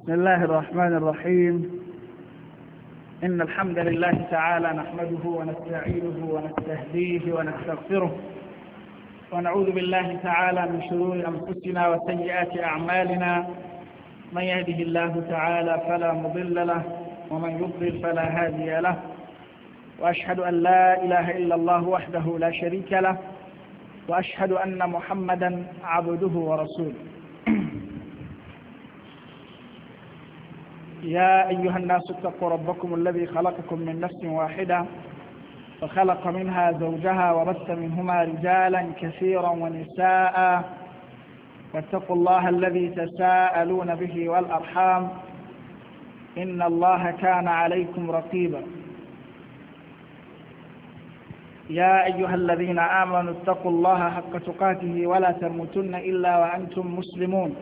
بسم الله الرحمن الرحيم. إن الحمد لله تعالى نحمده ونستعينه ونستهديه ونستغفره ونعوذ بالله تعالى من شرور أنفسنا وسيئات أعمالنا. من يهده الله تعالى فلا مضل له ومن يضلل فلا هادي له، وأشهد أن لا إله إلا الله وحده لا شريك له، وأشهد أن محمدا عبده ورسوله. يا أيها الناس اتقوا ربكم الذي خلقكم من نفس واحدة وخلق منها زوجها وبث منهما رجالا كثيرا ونساء، واتقوا الله الذي تساءلون به والأرحام إن الله كان عليكم رقيبا. يا أيها الذين آمنوا اتقوا الله حق تقاته ولا تموتن إلا وأنتم مسلمون.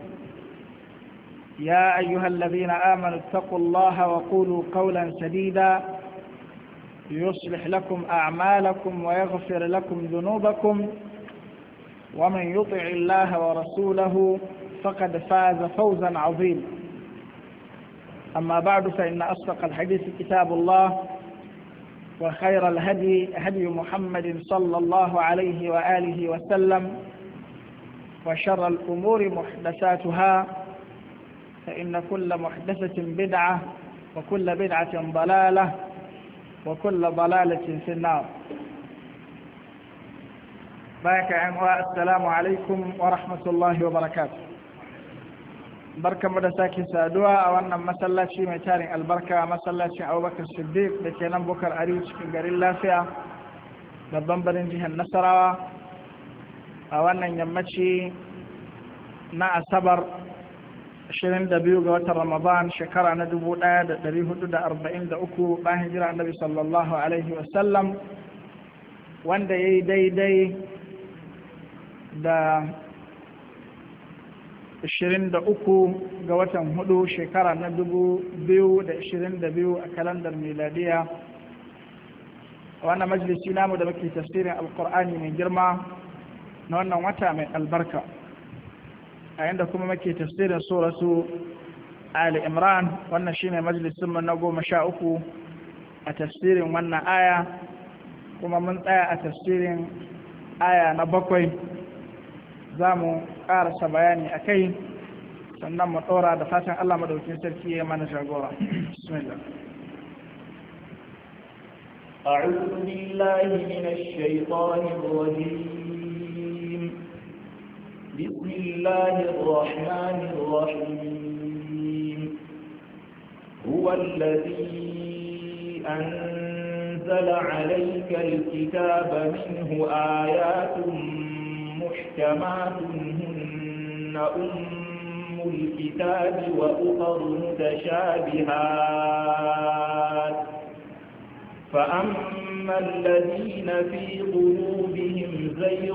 يا أيها الذين آمنوا اتقوا الله وقولوا قولا سديدا يصلح لكم أعمالكم ويغفر لكم ذنوبكم، ومن يطع الله ورسوله فقد فاز فوزا عظيما. أما بعد، فإن أصدق الحديث كتاب الله، وخير الهدي هدي محمد صلى الله عليه وآله وسلم، وشر الأمور محدثاتها، فإن كل محدثة بدعة وكل بدعة ضلالة وكل ضلالة في النار. السلام عليكم ورحمة الله وبركاته. بركة مدساكي سادوا أولنا مسلاتي ميتارين البركة مسلاتي أبو بكر الصديق لكي نبكر أريج في قريل لافيا لبنبرين جهة النصر. أولنا يمتشي نا صبر 22 ga watan Ramadan shekara na 1443 bayan hijira Annabi sallallahu alaihi wasallam, wanda yayi daidai da 23 ga watan 4 shekara na 2022 a kalandar miladiya. Wannan majalisi namu da muke tafsirin alqur'ani mai girma na wannan wata mai albarka, a yanda kuma muke tafsirin suratu Ali Imran. Wannan shine majalisin mu na 13 a tafsirin wannan aya, kuma mun tsaya a tafsirin aya na 7. zamu karasa bayani akai sannan mu dora da fatan Allah madaukakin sarki ya mana jagora. Bismillah. أعوذ بالله من الشيطان الرجيم. بسم الله الرحمن الرحيم. هو الذي أنزل عليك الكتاب منه آيات محكمات هن أم الكتاب وأخر متشابهات، فأما الذين في قلوبهم زيغ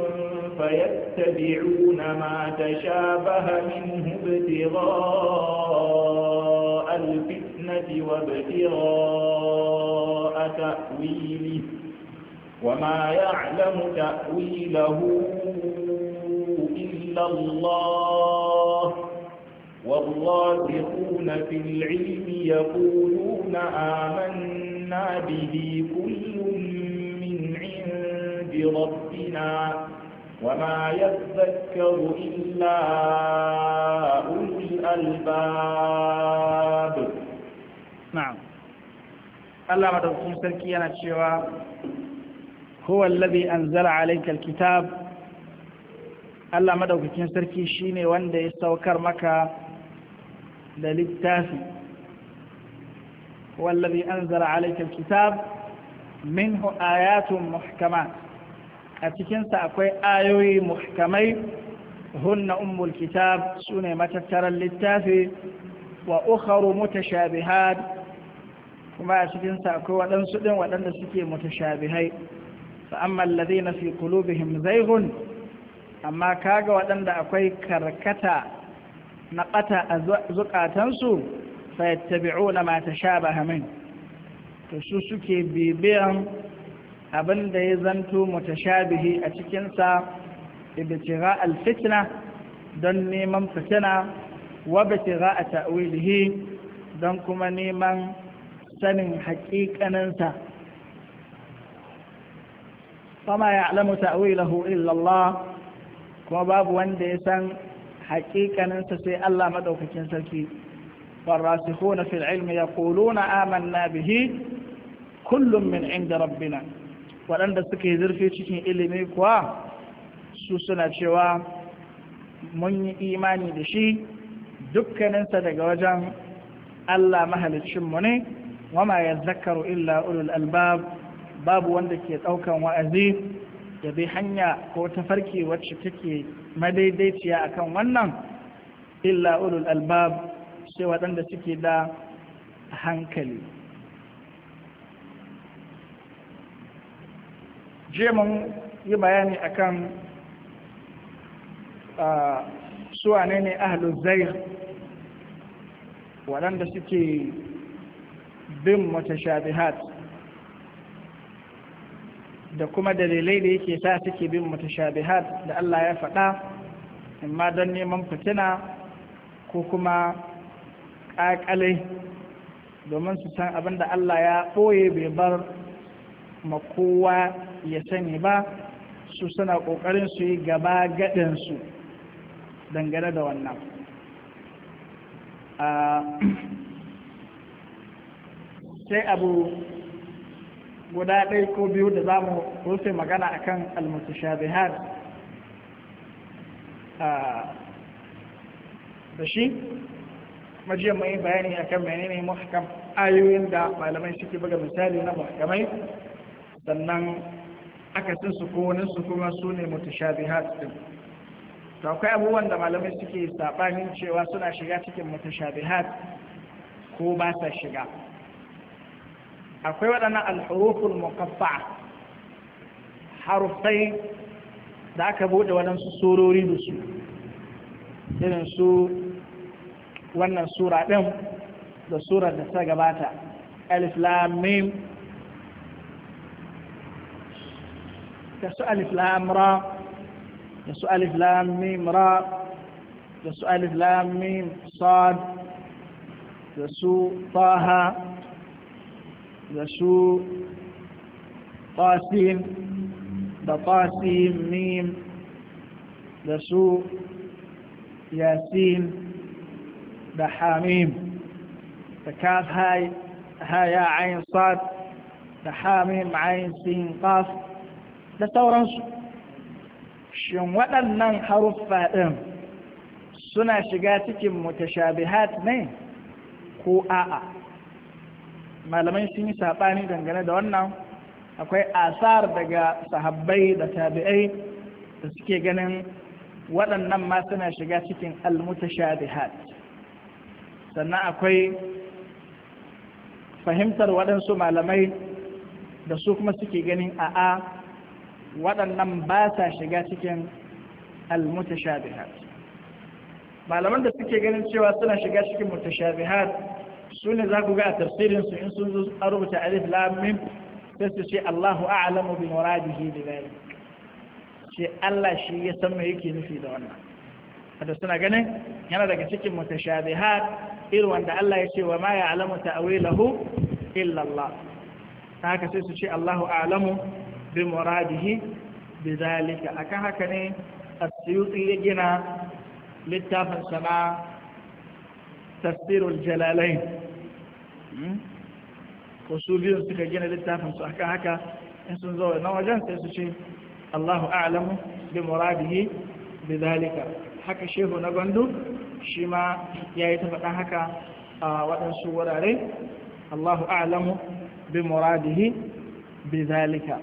فيتبعون ما تشابه منه ابتغاء الفتنة وابتغاء تأويله، وما يعلم تأويله إلا الله، والراسخون في العلم يقولون آمنا به كل من عند ربنا وما يذكر إلا أولو الألباب. نعم. الله مدوكم سركينا تشيوا هو الذي أنزل عليك الكتاب. الله مدوكم سركي شيني وانده يستوكر مكا للتافي. هو الذي أنزل عليك الكتاب منه آيات محكمات. أتكين سأكوي آيوي محكمي هن أم الكتاب سنة متترى للتافي، وأخر متشابهات وما أتكين سأكوي ودن سدن ودن سكي متشابهي. فأما الذين في قلوبهم زيغ، أما كاغا ودن أكوي كركتا نقتا زكاتنسو فيتبعون ما تشابه منه، تسوسكي بيبيان abin da ya zanto mutashabihi a cikinsa ibtigha alfitna don neman fitina wa batigha ta'wilihi don kuma neman sanin haƙiƙaninsa fama ya'lamu ta'wilahu illa Allah kuma babu wanda ya san haƙiƙaninsa sai Allah madaukakin sarki والراسخون في العلم يقولون آمنا به كل من عند ربنا waɗanda suka yi zurfi cikin ilimi kuwa su suna cewa mun yi imani da shi dukkaninsa daga wajen Allah mahalicinmu ne wama ya zakaru illa ulul albab babu wanda ke ɗaukan wa'azi da bi hanya ko tafarki wacce take madaidaiciya akan wannan illa ulul albab sai waɗanda suke da hankali. Je mun yi bayani akan su wane ne ahlul zayr waɗanda suke bin mutashabihat da kuma dalilai da yake sa suke bin mutashabihat da Allah ya faɗa amma don neman fitina ko kuma ƙaƙalai domin su san abin da Allah ya ɓoye bai bar ma kowa ya sani ba su suna ƙoƙarin su yi gaba gaɗinsu dangane da wannan sai abu guda ɗaya ko biyu da za mu rufe magana akan almutashabihat da shi majiya mai bayani akan menene muhkam ayoyin da malamai suke buga misali na muhkamai sannan akasin su ko wani su kuma su ne mutashabihat din to akwai abubuwan da malamai suke sabanin cewa suna shiga cikin mutashabihat ko ba sa shiga akwai waɗannan al-huruful muqatta'a harufai da aka bude waɗansu surori da su irin su wannan sura ɗin da surar da ta gabata alif lam mim da su alif lam ra da su alif lam mim ra da su alif lam mim sad da su taha da su tasin da tasin mim da su yasin da hamim da kaf haya ayin sad da hamim ayin sin qaf da sauransu shin waɗannan haruffa ɗin suna shiga cikin mutashabihat ne ko a'a malamai sun yi saɓani dangane da wannan akwai asar daga sahabbai da tabi'ai da suke ganin waɗannan ma suna shiga cikin almutashabihat sannan akwai fahimtar waɗansu malamai da su kuma suke ganin a'a waɗannan ba sa shiga cikin almutashabihat malaman da suke ganin cewa suna shiga cikin mutashabihat su ne za ku ga a tafsirinsu in sun zo a rubuta alif lam mim sai su ce Allahu a'lamu bi muradihi bi dhalik ce Allah shi ya san me yake nufi da wannan da suna ganin yana daga cikin mutashabihat irin wanda Allah ya ce wa ma ya'lamu ta'wilahu illa Allah haka sai su ce Allahu a'lamu bi muradihi bi zalika akan haka ne as-Suyuti ya gina littafin sana tafsirul jalalain ko su biyu suka gina littafin su akan haka in sun zo na wajen sai su ce Allahu a'lamu bi muradihi bi zalika haka shehu na gandu shi ma ya yi ta faɗa haka a waɗansu wurare Allahu a'lamu bi muradihi bi zalika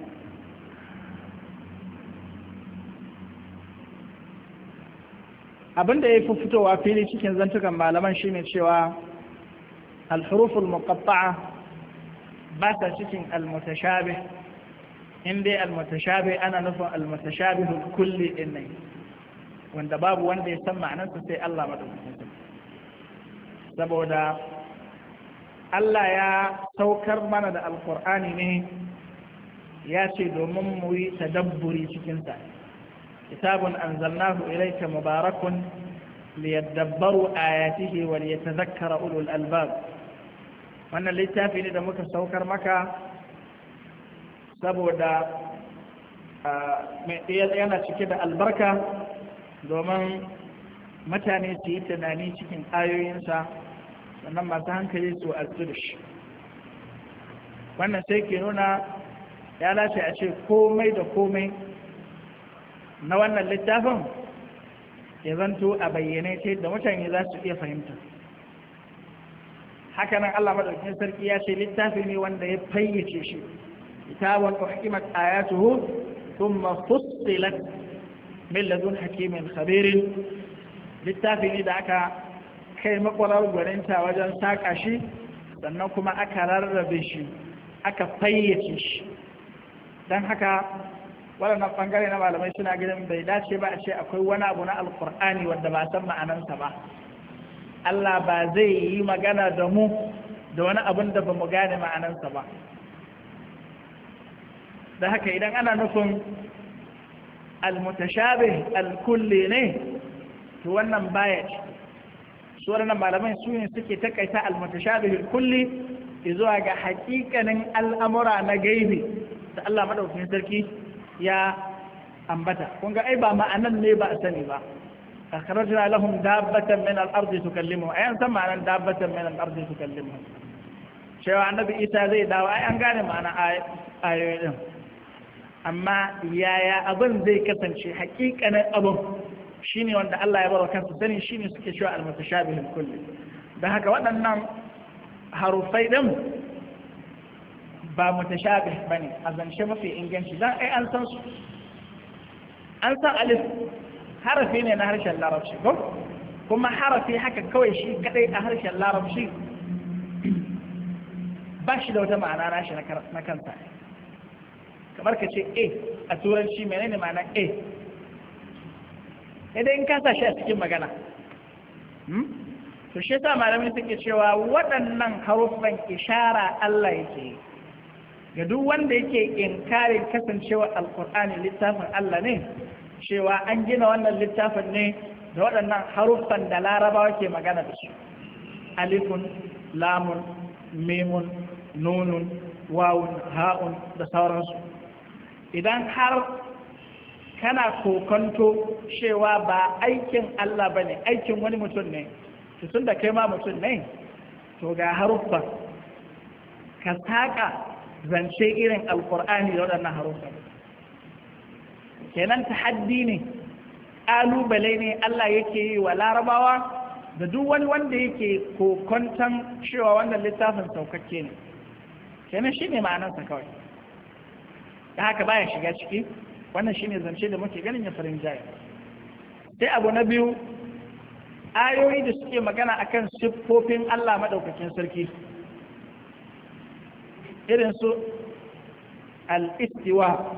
abinda ya fi fitowa fili cikin zantukan malaman shine cewa al-huruful muqatta'a ba ta cikin al-mutashabih inda al-mutashabih ana nufin al-mutashabihul kulli din ne wanda babu wanda ya san ma'anarsa sai Allah madaukakin sarki saboda Allah ya saukar mana da alkur'ani ne ya ce domin mu yi tadabburi cikinsa kitabun anzalnahu ilayka mubarakun liyadabbaru ayatihi wa liyatadhakkara ulul albab. Wannan littafi ne da muka saukar maka saboda yana cike da albarka domin mutane su yi tunani cikin ayoyinsa, sannan masu hankali su azu da shi. Wannan sai ke nuna ya dace a ce komai da komai na wannan littafin ya zanto a bayyane ta yadda mutane za su iya fahimta. Hakanan Allah madaukakin sarki ya ce littafi ne wanda ya fayyace shi, kitabun uhkimat ayatuhu thumma fussilat min ladun hakimin khabirin. Littafi ne da aka kai makwarar gwaninta wajen saƙa shi, sannan kuma aka rarrabe shi, aka fayyace shi. Don haka waɗannan ɓangare na malamai suna gidan bai dace ba a ce akwai wani abu na alkur'ani wanda ba san ma'anansa ba. Allah ba zai yi magana da mu da wani abin da ba mu gane ma'anansa ba. Da haka idan ana nufin al-mutashabih al-kulli ne, to wannan baya ce. Su waɗannan malamai su ne suke takaita al-mutashabih al-kulli zuwa ga haƙiƙanin al'amura na gaibi da Allah madaukakin sarki ya ambata. Kun ga ai ba ma'anan ne ba a sani ba. akhrajna lahum dabbatan min al-ardi tukallimuhum, ai an san ma'anan dabbatan min al-ardi tukallimuhum. Cewa annabi Isa zai dawo ai an gane ma'ana ayoyin, amma yaya abin zai kasance hakikanin abin shine wanda Allah ya baro kansa sani, shine suke cewa al-mutashabih al-kulli. Dan haka waɗannan harufai din ba mutashabih bane a zance mafi inganci, dan ai an san su. An san alif harafi ne na harshen larabci ko kuma harafi haka kawai shi kadai a harshen larabci ba shi da wata ma'ana nashi na kansa. Kamar ka ce a turanci menene ma'ana idan in kasa shi a cikin magana. To shi yasa malamai suke cewa waɗannan haruffan ishara Allah yake ga duk wanda yake inkarin kasancewa alkur'ani littafin Allah ne, cewa an gina wannan littafin ne da waɗannan haruffan da larabawa ke magana da su: alifun, lamun, mimun, nunun, wawun, ha'un da sauransu. Idan har kana kokonto cewa ba aikin Allah ba ne, aikin wani mutum ne, tun da kai ma mutum ne, to ga haruffan ka saƙa zance irin alkur'ani da waɗannan haruffan. Kenan tahaddi ne, ƙalubale ne Allah yake yi wa larabawa da duk wani wanda yake kokonton cewa wannan littafin saukakke ne. Kenan shi ne ma'anarsa kawai, da haka baya shiga ciki. Wannan shi ne zance da muke ganin ya farin jaye. Sai abu na biyu, ayoyi da suke magana akan siffofin Allah maɗaukakin sarki, irin su al-istiwa,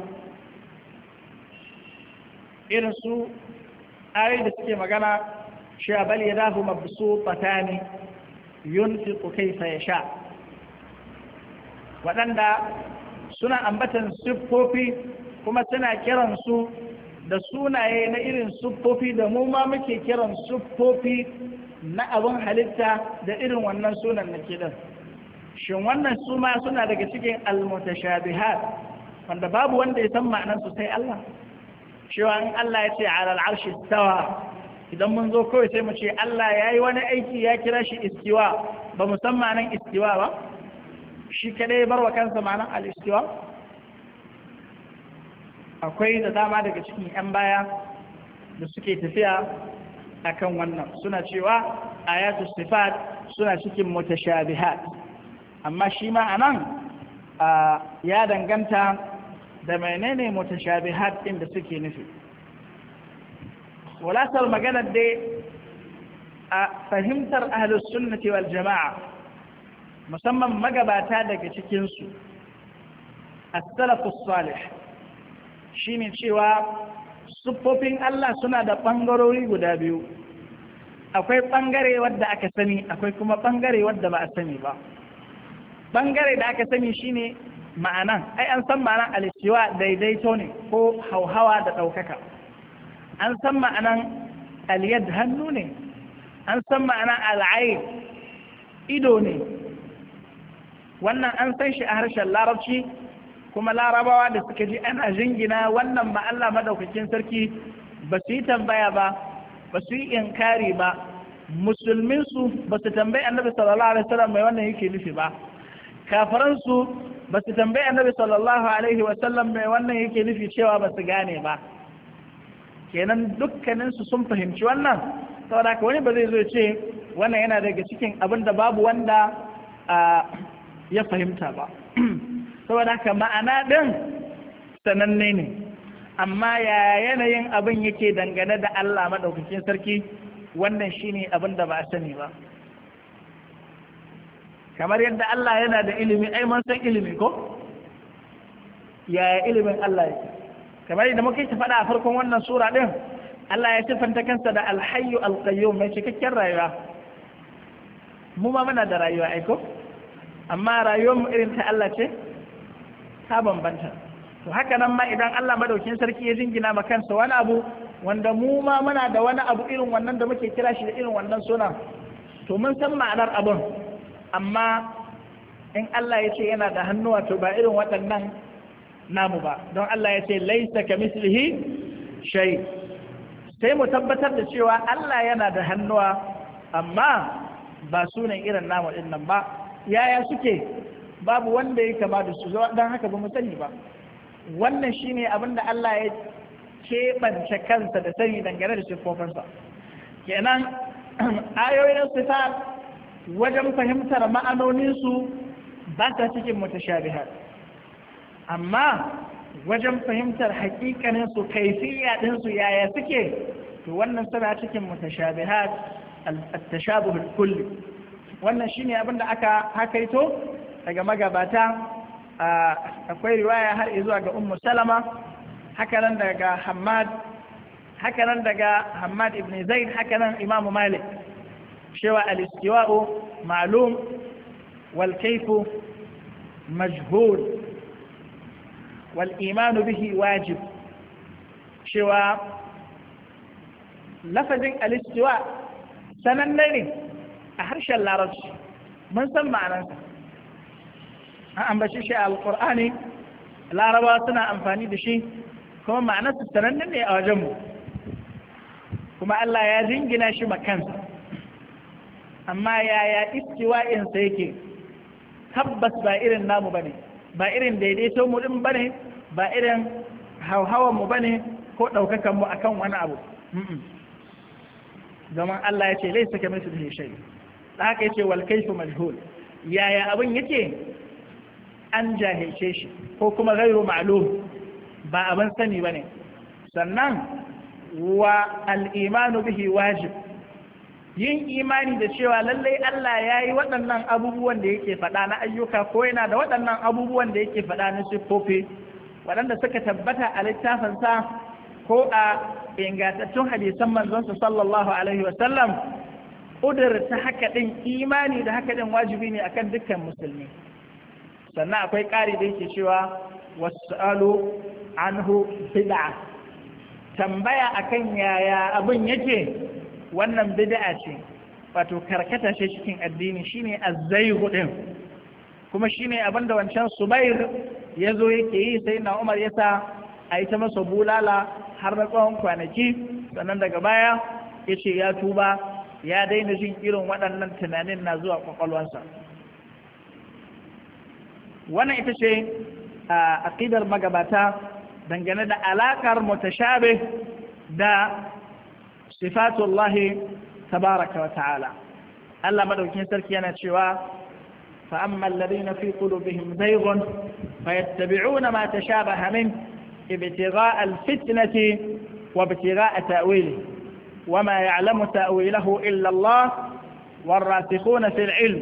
irin su ayoyi da suke magana cewa bal yadahu mabsutatani yunfiqu kayfa yasha, waɗanda suna ambatan siffofi kuma suna kiran su da sunaye na irin siffofi da mu ma muke kiran siffofi na abin halitta da irin wannan sunan na kidan. Shin wannan su ma suna daga cikin al-mutashabihat wanda babu wanda ya san ma'anarsu sai Allah? Cewa in Allah ya ce ala al-arshi istawa, idan mun zo kawai sai mu ce Allah ya yi wani aiki ya kira shi istiwa, ba mu san ma'anar istiwa ba? Shi kadai ya bar wa kansa ma'anar al-istiwa? Akwai da dama daga cikin 'yan baya da suke tafiya akan wannan, suna cewa ayatul sifat suna cikin mutashabihat, amma shi ma anan ya danganta da menene mutashabihat din da suke nufi. Walasar maganar dai a fahimtar ahlus sunnati wal jama'a, musamman magabata daga cikinsu, as-salafus salih, shine cewa siffofin Allah suna da ɓangarori guda biyu. Akwai ɓangare wadda aka sani, akwai kuma ɓangare wadda ba a sani ba. Ɓangare da aka sani shine ma'anan, ai an san ma'anan al-istiwa daidaito ne ko hauhawa da ɗaukaka. An san ma'anan al-yad hannu ne, an san ma'ana al'ain ido ne, wannan an san shi a harshen larabci, kuma larabawa da suka ji ana jingina wannan ma Allah madaukakin sarki ba su yi tambaya ba, ba su yi inkari ba, musulminsu ba su tambayi annabi sallallahu alaihi wasallam mai wannan yake nufi ba, kafiransu ba su tambayi annabi sallallahu alaihi wasallam mai wannan yake nufi cewa ba su gane ba. Kenan dukkaninsu sun fahimci wannan, saboda haka wani ba zai zo ce wannan yana daga cikin abin da babu wanda ya fahimta ba. Saboda haka ma'ana ɗin sananne ne, amma ya yanayin abin yake dangane da Allah maɗaukakin sarki, wannan shine abin da ba a sani ba. Kamar yadda Allah yana da ilimi, ai mun san ilimi ko? Yaya ilimin Allah yake? Kamar yadda muka yi ta faɗa a farkon wannan sura ɗin, Allah ya siffanta kansa da alhayyu alqayyum, mai cikakken rayuwa. Mu ma muna da rayuwa aiko? Amma rayuwar mu irin ta Allah ce? Ta bambanta. To haka nan ma idan Allah madaukin sarki ya jingina ma kansa wani abu wanda mu ma muna da wani abu irin wannan da muke kira shi da irin wannan sunan, to mun san ma'anar abun, amma in Allah ya ce yana da hannuwa to ba irin waɗannan namu ba, don Allah ya ce laisa kamislihi shay. Sai mu tabbatar da cewa Allah yana da hannuwa amma ba sunan irin namu din nan ba. Yaya suke? Babu wanda ya kama da su, don haka ba mu sani ba. Wannan shine abin da Allah ya keɓance kansa da sani dangane da siffofinsa. Kenan ayoyin sifat wajen fahimtar ma'anoninsu ba ta cikin mutashabihat, amma wajen fahimtar hakikaninsu, kaifiya ɗinsu yaya suke, to wannan suna cikin mutashabihat at-tashabuhul kulli. Wannan shine abin da aka hakaito daga magabata. Akwai riwaya har zuwa ga Ummu Salama, hakanan daga Hammad, hakanan daga Hammad ibn Zaid, hakanan Imam Malik, cewa al-istiwa'u ma'lum wal kayfu majhul wal imanu bihi wajib. Cewa lafazin al-istiwa sananne ne a harshen larabci, mun san ma'anarsa, an ambaci shi a alƙur'ani, larabawa suna amfani da shi, kuma ma'anarsa sananne ne a wajenmu, kuma Allah ya jingina shi makansa. Amma yaya istiwa'insa yake? Tabbas ba irin namu bane, ba irin daidaito mu din bane, ba irin hauhawan mu bane ko ɗaukakan mu akan wani abu. Zaman Allah ya ce laisa kamithlihi shay. Da haka yace wal kayfu majhul. Yaya abin yake? An jahilce shi ko kuma ghairu ma'lum, ba abin sani bane. Sannan wa al-imanu bihi wajib. Yin imani da cewa lallai Allah ya yi waɗannan abubuwan da yake faɗa na ayyuka, ko yana da waɗannan abubuwan da yake faɗa na siffofi waɗanda suka tabbata a littafinsa ko a ingantattun hadisan manzonsa sallallahu alaihi wasallam, ƙudurta haka ɗin, imani da haka ɗin wajibi ne akan dukkan musulmi. Sannan akwai ƙari da yake cewa wasu anhu bid'a, tambaya akan yaya abin yake, wannan bid'a ce, wato karkata ce cikin addini, shine azzayhu din, kuma shine abinda wancan Subair yazo yake yi, sai na Umar yasa a yi ta masa bulala har na tsawon kwanaki, sannan daga baya yace ya tuba, ya daina jin irin waɗannan tunanin na zuwa kwakwalwansa. Wannan ita ce aqidar magabata dangane da alakar mutashabih da sifatullahi tabaraka wa ta'ala. Allah madaukin sarki yana cewa fa amma alladhina fi qulubihim zayghun fayattabi'una ma tashabaha min ibtigha'a alfitnati wa ibtigha'a ta'wilihi wama ya'lamu ta'wilahu illa Allah warasikhuna fil ilm.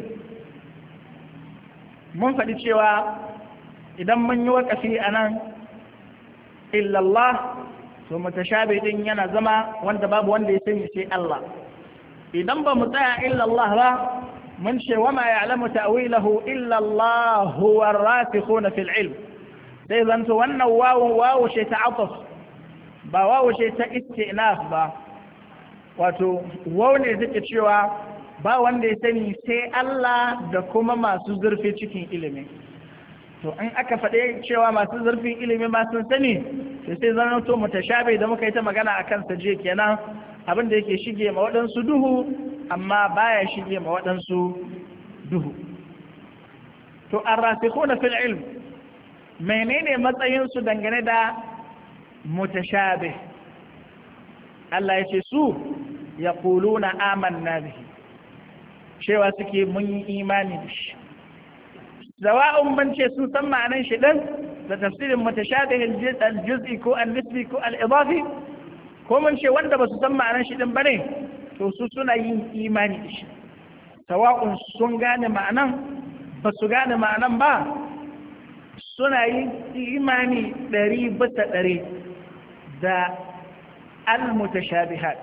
Mun faɗi cewa idan mun yi wakafi anan illa Allah, to mutashabi din yana zama wanda babu wanda ya sani sai Allah. Idan ba mu tsaya illa Allah ba, mun ce wa ma ya'lamu ta'wilahu illa Allah huwa ar-rasikhuna fil ilm. Sai zanto wannan wawu ce ta ataf, ba wawu ce ta istinaf ba. wato wau ne take cewa ba wanda ya sani sai Allah da kuma masu zurfi cikin ilimi. To in aka faɗe cewa masu zurfin ilimi ma sun sani sai zan to mutashabi da muka yi ta magana akan sa je kenan abin da yake shige ma waɗansu duhu amma baya shige ma waɗansu duhu. To arrasikhuna fil ilm menene matsayin su dangane da mutashabih? Allah ya ce su yaquluna amanna bihi, cewa suke mun yi imani da shi. Zawa'un ban ce sun san ma'anan shi ɗin da tafsirin mutashabih al-juz'i ko al-nisbi ko al-idafi, ko mun ce wanda ba su san ma'anan shi ɗin ba ne, to su suna yin imani da shi. Sawa'un sun gane ma'anan ba su gane ma'anan ba, suna yin imani 100% da al-mutashabihat.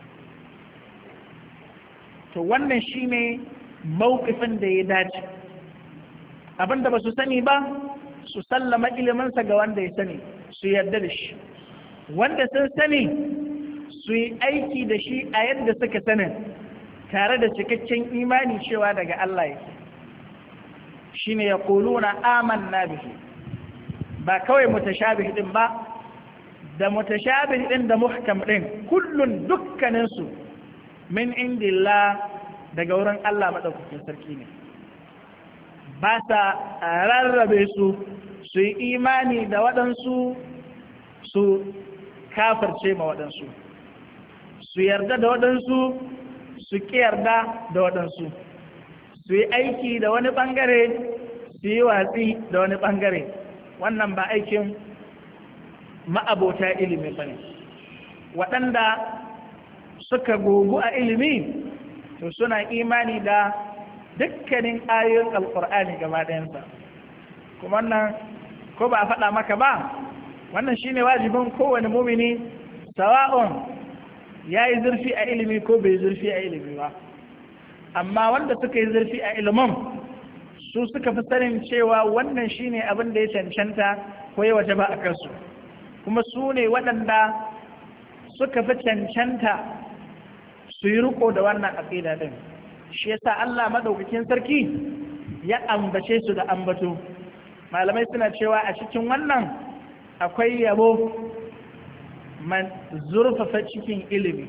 To wannan shine mawqifin da ya dace. Abinda ba su sani ba su sallama iliminsa ga wanda ya sani, su yarda da shi. Wanda sun sani su yi aiki da shi a yadda suka sanin, tare da cikakken imani cewa daga Allah yake. Shine yaquluna amanna bihi, ba kawai mutashabih din ba, da mutashabih din da muhkam din kullun dukkaninsu min indillah, daga wurin Allah madaukakin sarki ne. Ba sa rarrabe su yi imani da waɗansu su kafirce ma waɗansu, su yarda da waɗansu su ƙi yarda da waɗansu, su yi aiki da wani ɓangare su yi watsi da wani ɓangare. Wannan ba aikin ma'abota ilimi ba ne. Waɗanda suka gogu a ilimi to suna imani da dukkanin ayoyin alkur'ani gaba ɗayansa. Kuma wannan ko ba a faɗa maka ba, wannan shine wajibin kowane mumini, sawa'un ya yi zurfi a ilimi ko bai zurfi a ilimi ba. Amma wanda suka yi zurfi a ilimin su suka fi sanin cewa wannan shine abin da ya cancanta ko ya waje ba a kansu, kuma su ne waɗanda suka fi cancanta su yi riko da wannan aqida din. Shi yasa Allah madaukakin sarki ya ambace su da ambato. Malamai suna cewa a cikin wannan akwai yabo man zurfafa cikin ilimi.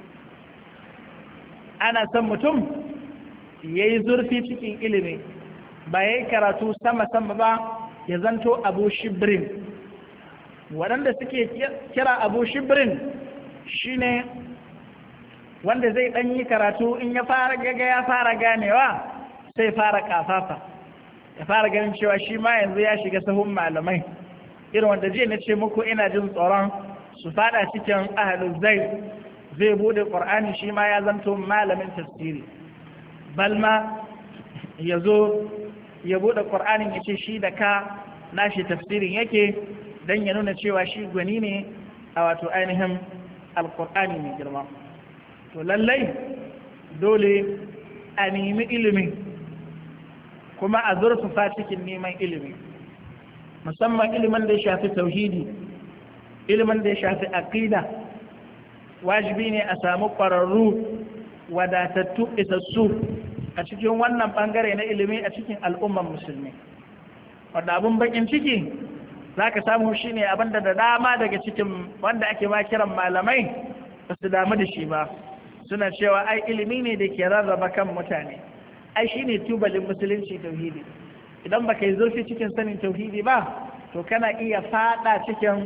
Ana son mutum yayi zurfi cikin ilimi, ba yayi karatu sama-sama ba ya zanto abu shibrin. Waɗanda suke kira abu shibrin shine wanda zai ɗan yi karatu in ya fara ganewa sai fara kafafa, ya fara ganin cewa shi ma yanzu ya shiga sahun malamai, irin wanda jiya na ce muku ina jin tsoron su fada cikin ahlul zai bude qur'ani shi ma ya zanto malamin tafsiri, balma ya zo ya bude qur'anin ya ce shi da ka nashi tafsirin yake dan ya nuna cewa shi gwani ne a wato ainihin alqur'ani mai girma. To lallai dole a nemi ilimi kuma a zurfafa cikin neman ilimi, musamman ilimin da ya shafi tauhidi, ilimin da ya shafi aqida. Wajibi ne a samu ƙwararru wadatattu isassu a cikin wannan ɓangare na ilimi a cikin al'umman musulmi. Wadda abin bakin ciki za ka samu shi ne abinda da dama daga cikin wanda ake ma kiran malamai ba su damu da shi ba. Suna cewa ai ilimi ne da ke rarraba kan mutane, ai shi ne tubalin musulunci tauhidi. Idan baka yi zurfi cikin sanin tauhidi ba, to kana iya fada cikin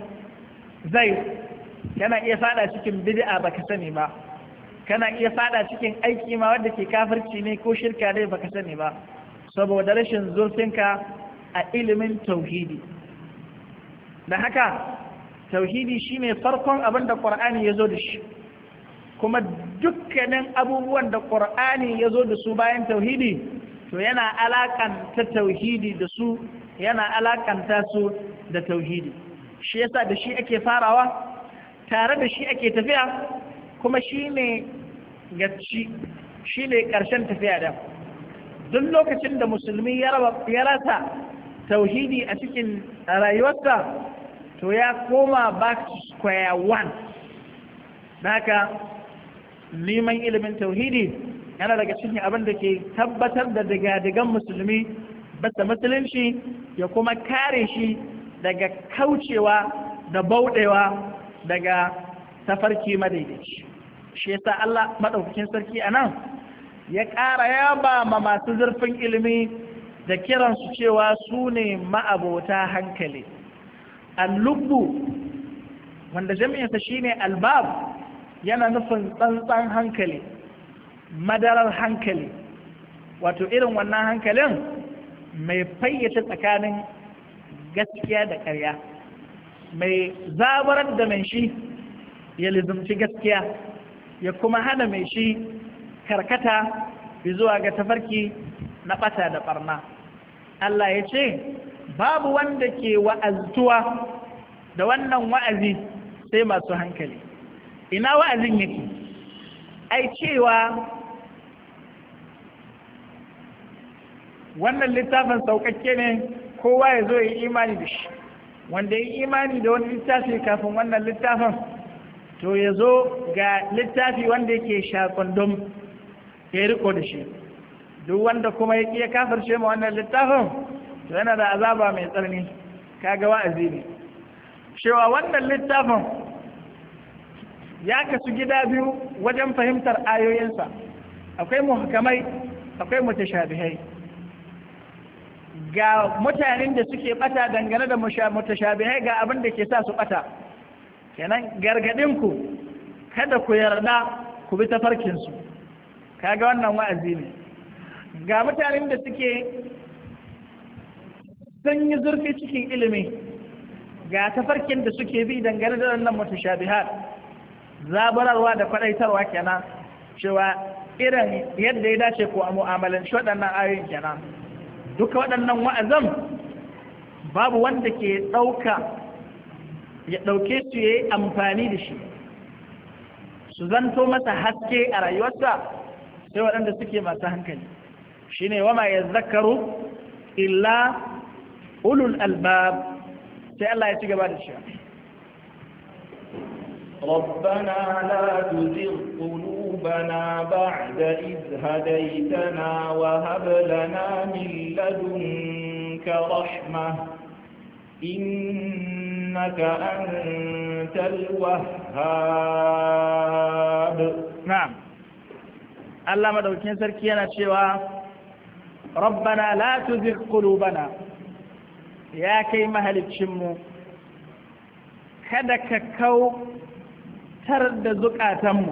kana iya fada cikin bid'a baka sani ba, kana iya fada cikin aiki ma wanda ke kafirci ne ko shirka dai baka sani ba, saboda rashin zurfinka a ilimin tauhidi. Da haka tauhidi shine farkon abin da Qur'ani ya zo da shi, kuma dukkanin abubuwan da ƙur'ani ya zo da su bayan tauhidi to yana alakanta tauhidi da su, yana alakanta su da tauhidi. Shi yasa da shi ake farawa, tare da shi ake tafiya, kuma shi ne gaci, shi ne ƙarshen tafiya da. Duk lokacin da musulmi ya rasa tauhidi a cikin rayuwarsa to ya koma back to square one. Da haka neman ilimin tauhidi yana daga cikin abin da ke tabbatar da digadigan musulmi bata musulunci ya kuma kare shi daga kaucewa da bauɗewa daga tafarki madaidaici. Shi yasa Allah madaukakin sarki anan ya ƙara yaba ma masu zurfin ilimi da kiransu cewa su ne ma'abota hankali. Al-lubbu wanda jami'insa shine albab yana nufin tsantsan hankali, madarar hankali, wato irin wannan hankalin mai fayyace tsakanin gaskiya da ƙarya, mai zabarar da mai shi ya lizumci gaskiya ya kuma hana mai shi karkata zuwa ga tafarki na ɓata da ɓarna. Allah ya ce babu wanda ke wa'aztuwa da wannan wa'azi sai masu hankali. Ina wa'azin yake? Ai cewa wannan littafin saukakke ne kowa ya zo ya yi imani da shi, wanda ya yi imani da wani littafi kafin wannan littafin to ya zo ga littafi wanda yake shakundum ya riko da shi. Duk wanda kuma ya ƙiya kafirce ma wannan littafin to yana da azaba mai tsarni. Kaga wa'azi ne cewa wannan littafin ya kasu gida biyu wajen fahimtar ayoyinsa, akwai muhkamai akwai mutashabihai. Ga mutanen da suke bata dangane da mutashabihai ga abin da ke sa su bata, kenan gargadinku kada ku yarda ku bi tafarkinsu. Kaga wannan wa'azi ne. Ga mutanen da suke sun yi zurfi cikin ilimi ga tafarkin da suke bi dangane da wannan mutashabihat, zabararwa da kwadaitarwa kenan cewa irin yadda ya dace ko a mu'amalanci waɗannan ayoyin kenan. Duka waɗannan wa'azan babu wanda ke ya ɗauke su ya yi amfani da shi su zanto masa haske a rayuwarsa sai waɗanda suke masu hankali. Shi ne wama ya zakaru illa ulul albab. sai Allah ya ci gaba da shi. ربنا لا تزغ قلوبنا بعد إذ هديتنا وهب لنا من لدنك رحمة إنك أنت الوهاب. نعم الله مدوكين سركينا شوى ربنا لا تزغ قلوبنا يا كي مهل تشمو kada ka kautar da zukatanmu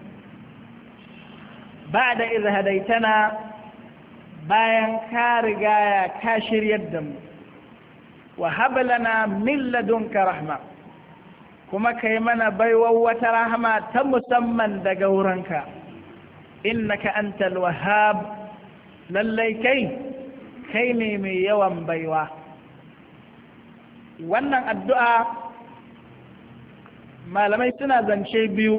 ba da izhadaitana bayan ka rigaya ka shiryar da mu wa hablana min ladunka rahma kuma kai mana baiwar wata rahama ta musamman daga wurinka innaka antal wahhab lallai kai ne mai yawan baiwa. Wannan addu'a malamai suna zance biyu,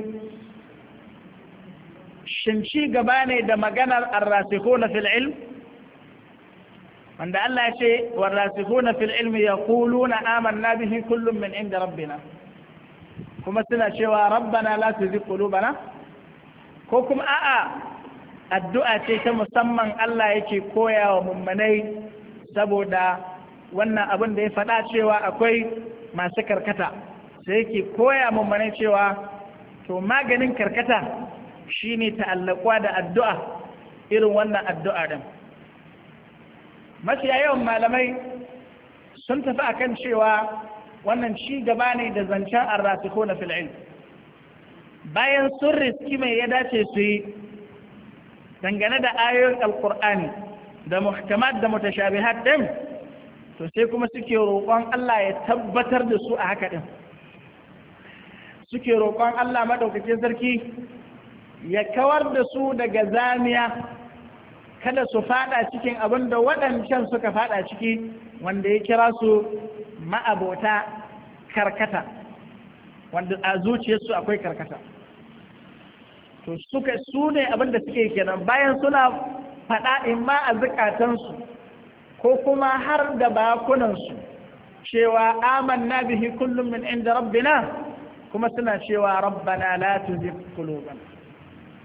shin ci gaba ne da maganar ar-rasikhuna fil ilm wanda Allah ya ce war-rasikhuna fil ilmi yaquluna amanna bihi kullun min inda rabbina, kuma suna cewa rabbana la tuzigh qulubana, ko kuma a'a addu'a ce ta musamman Allah yake koya wa mummunai saboda wannan abin da ya faɗa cewa akwai masu karkata, sai yake koya mummunai cewa to maganin karkata shine ta'allakuwa da addu'a irin wannan addu'a din. Mafiya yawan malamai sun tafi akan cewa wannan ci gaba ne da zancen ar-rasikhuna fil ilm, bayan sun riski mai ya dace su yi dangane da ayoyin alkur'ani da muhkamat da mutashabihat din, to sai kuma suke roƙon Allah ya tabbatar da su a haka din, suke roƙon Allah madaukakin sarki ya kawar da su daga zamiya, kada su fada cikin abin da waɗancan suka fada ciki wanda ya kira su ma'abota karkata, wanda a zuciyarsu akwai karkata. To su ne abin da suke kenan bayan suna faɗa in ma a zukatansu ko kuma har da bakunansu cewa amanna bihi kullum min inda rabbina, kuma suna cewa rabbana la tuzigh qulubana,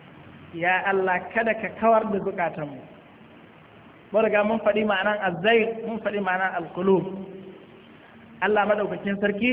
ya Allah kada ka kawar da zukatanmu. Mun riga mun faɗi ma'anan azzayg, mun faɗi ma'anan alqulub. Allah madaukakin sarki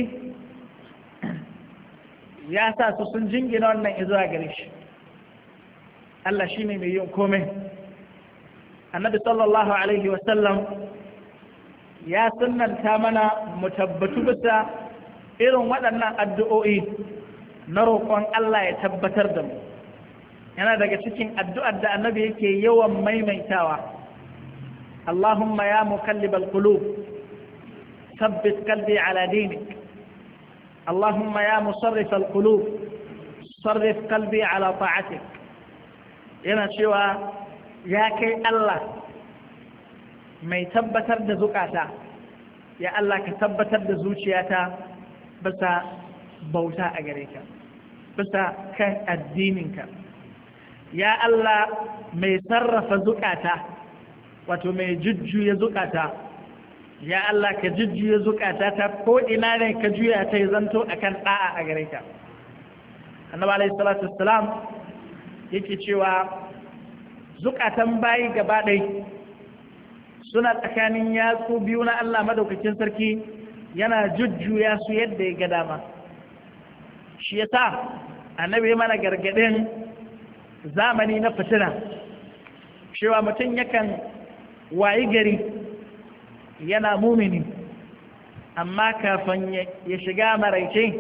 ya sa su sun jingina wannan izuwa gare shi. Allah shine mai yin komai. Annabi sallallahu alaihi wa sallam ya sunnanta mana mu tabbatu bisa irin waɗannan addu'o'i na roƙon Allah ya tabbatar da mu. Yana daga cikin addu'ar da annabi yake yawan maimaitawa. Allahumma ya muqallibal qulub thabbit qalbi ala dinik. Allahumma ya musarrifal qulub sarrif qalbi ala ta'atik. Yana cewa ya kai Allah mai tabbatar da zukata, ya Allah ka tabbatar da zuciyata bisa bauta a gare ka, bisa kan addininka. Ya Allah mai sarrafa zukata, wato mai jujjuya zukata, ya Allah ka jujjuya zukata ta ko ina ne ka juya ta yi zanto akan da'a a gare ka. Annabi alaihi salatu wassalam yake cewa zukatan bayi gaba ɗaya suna tsakanin yatsu biyu na Allah madaukakin sarki, yana jujjuya su yadda ya ga dama. Shi yasa annabi mana gargadin zamani na fitina cewa mutum yakan wayi gari yana mumini, amma kafin ya shiga maraice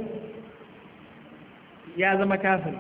ya zama kafir.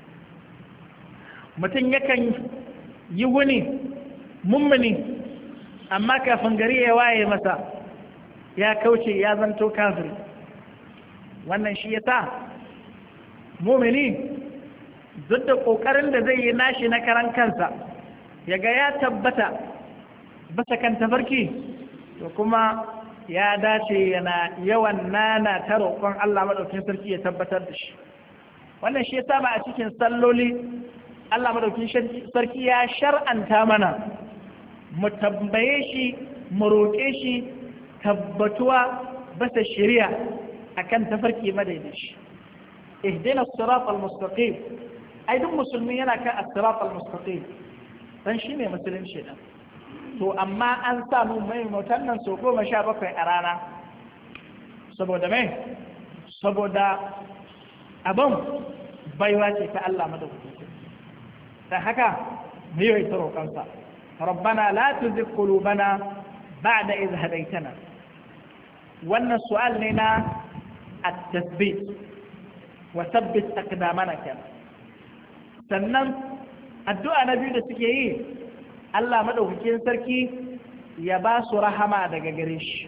Mutum yakan yi wuni mummuni, amma kafin gari ya waye masa ya kauce ya zanto kafiri. Wannan shi yasa mumini duk da ƙoƙarin da zai yi nashi na karan kansa ya ga ya tabbata basa kan tafarki, to kuma ya dace yana yawan nana ta roƙon Allah maɗaukin sarki ya tabbatar da shi. Wannan shi yasa ba a cikin salloli Allah maɗaukin sarki ya shar'anta mana mu tambaye shi mu roƙe shi tabbatuwa basa shari'a akan tafarki madaidaici. Ihdina as-sirat al-mustaqim. Ai duk musulmi yana kan as-sirat al-mustaqim, dan shine musulunci din. To amma an samu mai mutan nan so 17 a rana. Saboda me? Saboda abin baiwa ce ta Allah madaukakin. Dan haka mu yi ta roƙansa. ربنا لا تزغ قلوبنا بعد إذ هديتنا. wannan su'al ne na at-tasbih wa thabbit aqdamana kenan. Sannan addu'a na biyu da suke yi, Allah madaukakin sarki ya ba su rahama daga gare shi.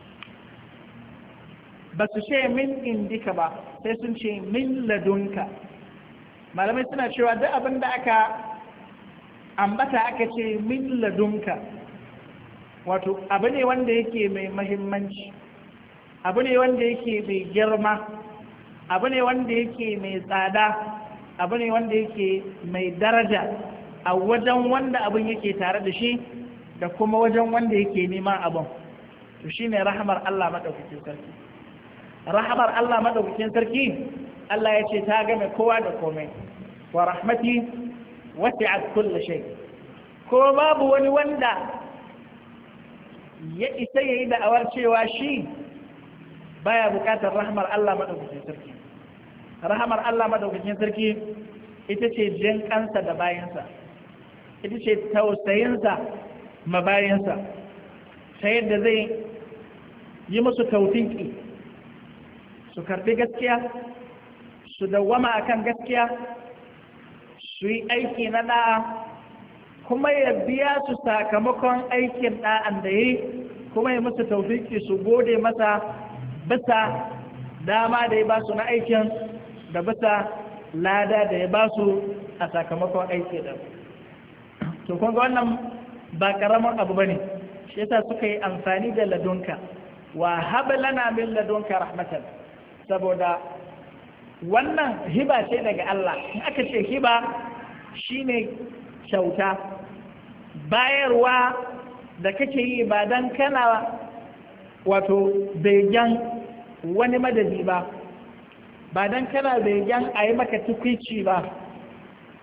Ba su ce min indika ba, sai sun ce min ladunka. Malamai suna cewa duk abin da aka ambata aka ce min ladunka, wato abu ne wanda yake mai mahimmanci, abu ne wanda yake mai girma, abu ne wanda yake mai tsada, abu ne wanda yake mai daraja a wajen wanda abin yake tare da shi da kuma wajen wanda yake neman abin. To shi ne rahamar Allah maɗaukakin sarki. Rahamar Allah maɗaukakin sarki, Allah ya ce ta game kowa da komai. Wa rahmati wasi'at kulli shay. Ko babu wani wanda ya isa yayi da'awar cewa shi baya bukatar rahmar Allah madaukakin sarki. Rahmar Allah madaukakin sarki ita ce jin kansa da bayansa, ita ce tausayinsa ma bayansa, ta yadda zai yi musu tawfiki su karbi gaskiya, su dawwama akan gaskiya, su yi aiki na da'a, kuma ya biya su sakamakon aikin da'an da yi, kuma ya musu tawfiki su gode masa bisa dama da ya ba su na aikin da bisa lada da ya ba su a sakamakon aiki da. To kun ga wannan ba karamin abu bane, shi yasa suka yi amfani da ladunka, wa hab lana min ladunka rahmatan, saboda wannan hiba ce daga Allah. In aka ce hiba shine kyauta, bayarwa da kake yi ba dan kana wato begen wani madadi ba, ba dan kana begen a yi maka tukwici ba,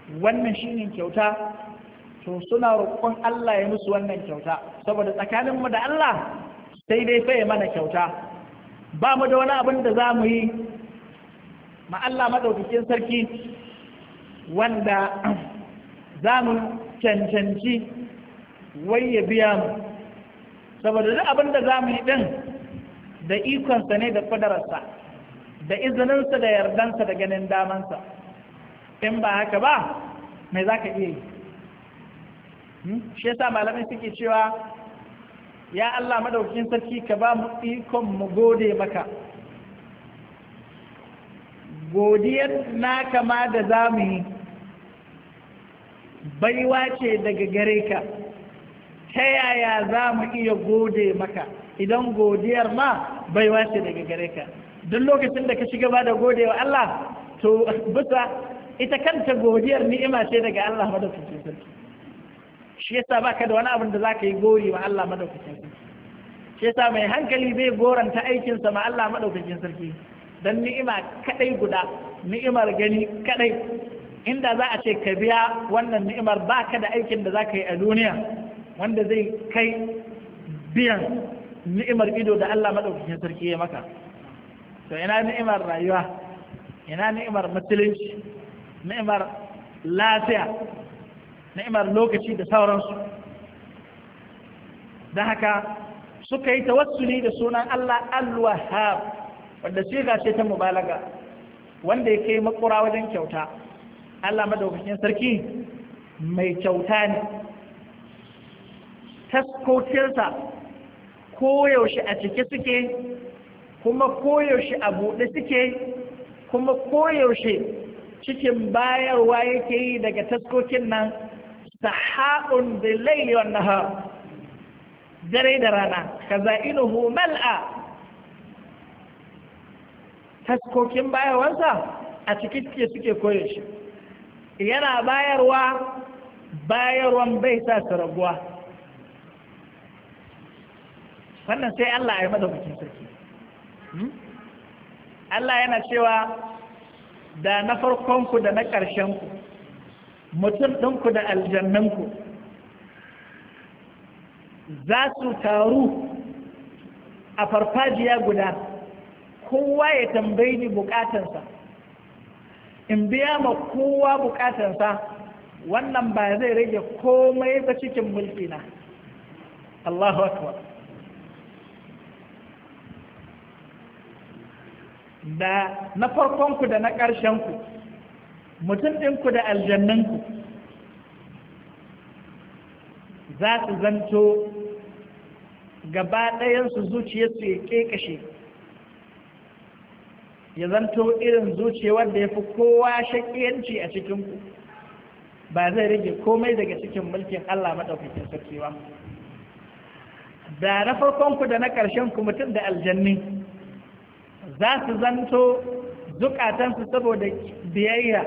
wannan shine kyauta to suna roƙon Allah ya musu wannan kyauta saboda tsakaninmu da Allah sai dai fa ya mana kyauta ba mu da wani abin da za mu yi ma Allah madaukakin sarki wanda za mu cancanci wai ya biya mu saboda duk abin da za mu yi ɗin da ikonsa ne da kudararsa da izininsa da yardansa da ganin damansa in ba haka ba mai za ka iya yi shi yasa malamai suke cewa ya Allah madaukakin sarki ka ba mu ikon mu gode maka godiyar naka ma da za mu yi baiwa ce daga gare ka ta yaya za mu iya gode maka idan godiyar ma baiwa ce daga gare ka duk lokacin da ka shiga ba da godewa Allah to bisa ita kanta godiyar ni'ima ce daga Allah madaukakin sarki shi yasa baka da wani abin da zaka yi gori wa Allah madaukakin sarki shi yasa mai hankali zai goranta aikinsa ma Allah madaukakin sarki dan ni'ima kadai guda ni'imar gani kadai inda za a ce ka biya wannan ni'imar baka da aikin da zaka yi a duniya wanda zai kai biyan ni'imar ido da Allah madaukakin sarki ya maka to ina ni'imar rayuwa ina ni'imar musulunci ni'imar lafiya ni'imar lokaci da sauransu da haka suka yi tawassuli da sunan Allah al-Wahhab wanda siga ce ta mubalaga wanda ya kai makura wajen kyauta Allah madaukakin sarki mai kyauta ne taskokinsa koyaushe a cike suke kuma koyaushe a buɗe suke kuma koyaushe cikin bayarwa yake yi daga taskokin nan sahabun da laili wan nahar dare da rana kaza'inuhu mal'a taskokin bayarwarsa a cikin suke koyaushe yana bayarwan bai sa su raguwa wannan sai Allah ya madaukakin sarki Allah yana cewa da na farkonku da na ƙarshenku mutum ɗinku da aljannanku za su taru a farfajiya guda kowa ya tambayi ni bukatansa in biya ma kowa bukatansa wannan ba zai rage komai ba cikin mulkina Allahu akbar da na farkonku da na ƙarshenku mutum ɗinku da aljannanku za su zanto gaba ɗayansu zuciyarsu ya ƙeƙashe ya zanto irin zuciyar da ya fi kowa shaƙiyanci a cikinku ba zai rage komai daga cikin mulkin Allah maɗaukakin sarki ba da na farkonku da na ƙarshenku mutum da aljanni za su zanto zukatansu saboda biyayya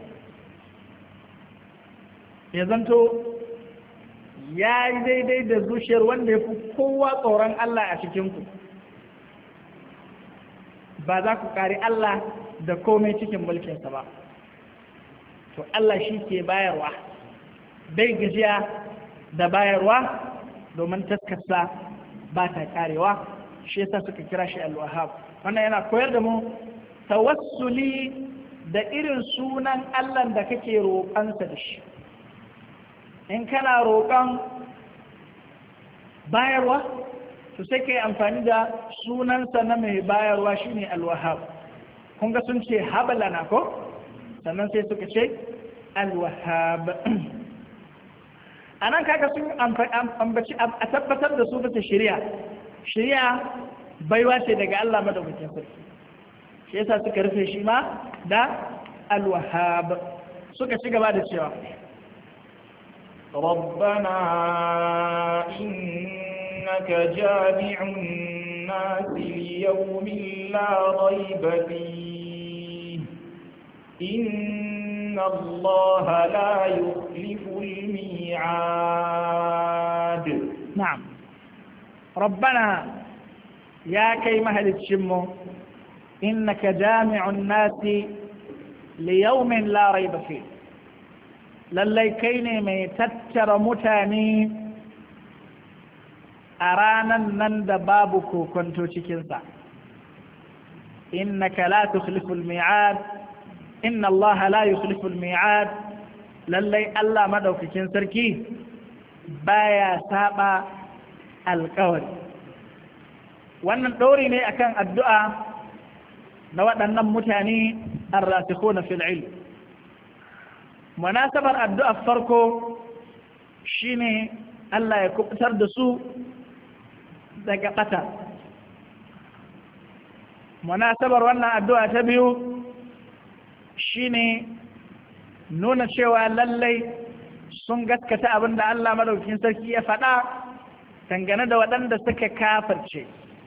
ya zanto ya yi daidai da zuciyar wanda ya fi kowa tsoron Allah a cikinku ba za ku kari Allah da komai cikin mulkinsa ba to Allah shi ke bayarwa bai gajiya da bayarwa domin taskarsa ba ta karewa shi yasa suka kira shi al-Wahhab wannan yana koyar da mu tawassuli da irin sunan Allah da kake roƙansa da shi in kana roƙon bayarwa to sai kai amfani da sunansa na mai bayarwa shine al-Wahhab kun ga sun ce habalana ko sannan sai suka ce al-Wahhab anan kaga sun ambaci a tabbatar da su bisa shari'a baiwa ce daga Allah madaukakin sarki shi yasa suka rufe shi ma da al-Wahhab suka ci gaba da cewa ربنا إنك جامع الناس ليوم لا ريب فيه إن الله لا يخلف الميعاد نعم ربنا يا كي مهل الشمو إنك جامع الناس ليوم لا ريب فيه lallai kai ne mai tattara mutane a ranan nan da babu kokonto cikinsa innaka la tukhliful mi'ad inna Allah la yukhliful mi'ad lallai Allah madaukakin sarki baya saba alƙawari wannan ɗori ne akan addu'a na waɗannan mutane ar-rasikhuna fil ilm munasabar addu'ar farko shine Allah ya kubutar da su daga ɓata munasabar wannan addu'a ta biyu shine nuna cewa lallai sun gaskata abin da Allah madaukakin sarki ya faɗa dangane da waɗanda suka kafirce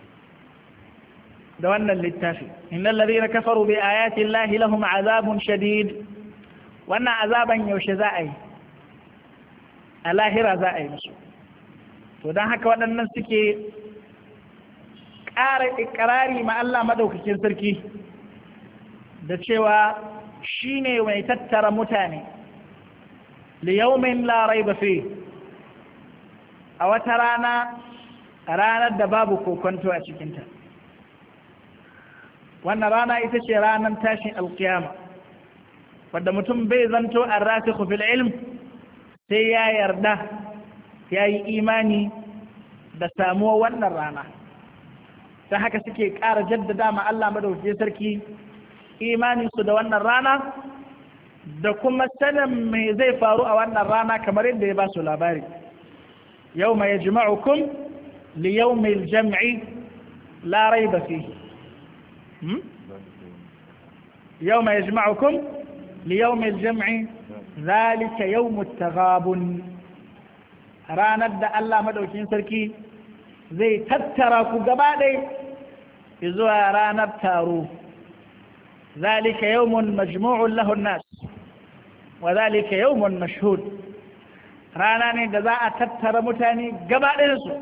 da wannan littafi innal ladhina kafaru bi ayati llahi lahum azabun shadid wannan azaban yaushe za a yi a lahira za a yi musu to don haka waɗannan suke ƙara iƙirari ma Allah madaukakin sarki da cewa shi ne mai tattara mutane liyaumin la raiba fi a wata ranar da babu kokonto a cikinta wannan rana ita ce ranar tashin alkiyama wadda mutum bai zanto ar-rasikhu fil ilm sai ya yarda ya yi imani da samuwa wannan rana ta haka suke ƙara jaddada ma Allah madaukakin sarki imaninsu da wannan rana da kuma sanin me zai faru a wannan rana kamar yadda ya ba su labari yawma yajma'ukum li yawmil jam'i la rayba fihi yawma yajma'ukum li yawmil jam'i zalika yawmut taghabun ranar da Allah madaukakin sarki zai tattara ku gaba ɗaya zuwa ranar taro ذلك يوم مجموع له الناس وذلك يوم مشهود رانا ne da za a tattara mutane gaba ɗayansu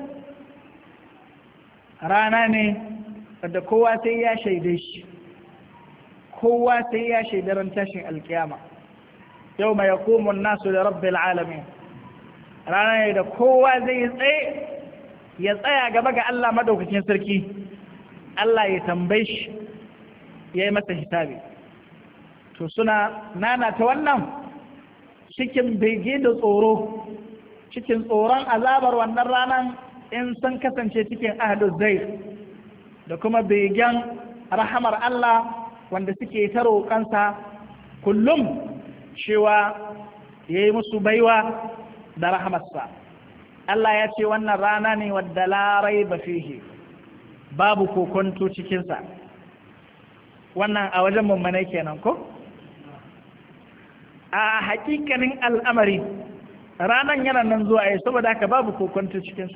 rana ne da kowa sai ya shaide shi kowa sai ya shaide ran tashin alkiyama yau mai yakumun nasu da rabbil alamin rana ne da kowa zai tsaye ya tsaya gaba ga Allah madaukakin sarki Allah ya tambaye shi ya yi masa hisabi to suna nana ta wannan cikin bege da tsoro cikin tsoron azabar wannan ranar in sun kasance cikin ahlul zai da kuma begen rahamar Allah wanda suke ta roƙansa kullum cewa ya yi musu baiwa da rahamarsa Allah ya ce wannan rana ne wadda larai ba fihi babu kokonto cikinsa wannan a wajen mummanai kenan ko a hakikanin al'amari ranan yana nan zuwa yi saboda haka babu kokonto cikinsa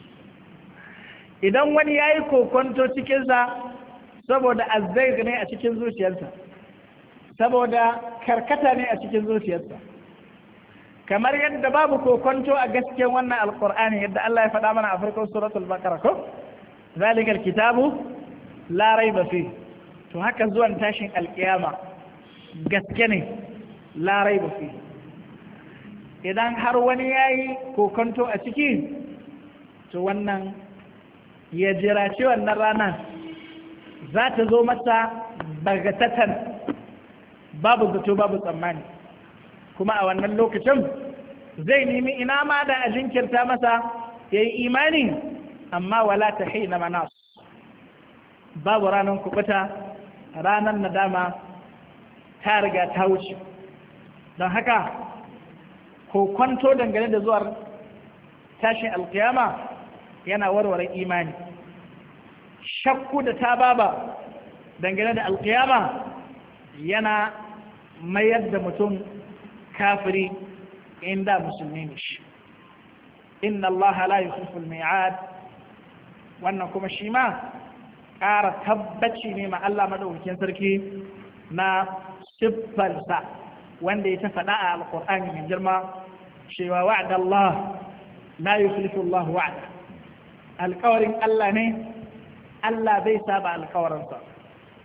idan wani ya yi kokonto cikinsa saboda azzai ne a cikin zuciyarsa saboda karkata ne a cikin zuciyarsa kamar yadda babu kokonto a gaskiyar wannan alkur'ani yadda Allah ya faɗa mana a farkon suratul baqara ko zalikal kitabu la raiba fihi to haka zuwan tashin alkiyama gaske ne larai ba fi idan har wani ya yi kokonto a ciki to wannan ya jiraci wannan ranar za ta zo masa bagatatan babu zato babu tsammani kuma a wannan lokacin zai nemi ina ma da a jinkirta masa ya yi imani amma wala ta hina manas babu ranar kubuta ranar nadama ta riga ta wuce don haka ko kwanto dangane da zuwar tashin alkiyama yana warware imani shakku da ta baba dangane da alkiyama yana mayar da mutum kafiri inda musulmi ne shi inna Allah la yukhlifu al-mi'ad wannan kuma shi ma ƙara tabbaci ne ma Allah madaukakin sarki na siffarsa wanda ya ta faɗa a alƙur'ani mai girma cewa wa'ada Allah la yukhlifu Allah wa'ada alƙawarin Allah ne Allah bai saba alƙawarinsa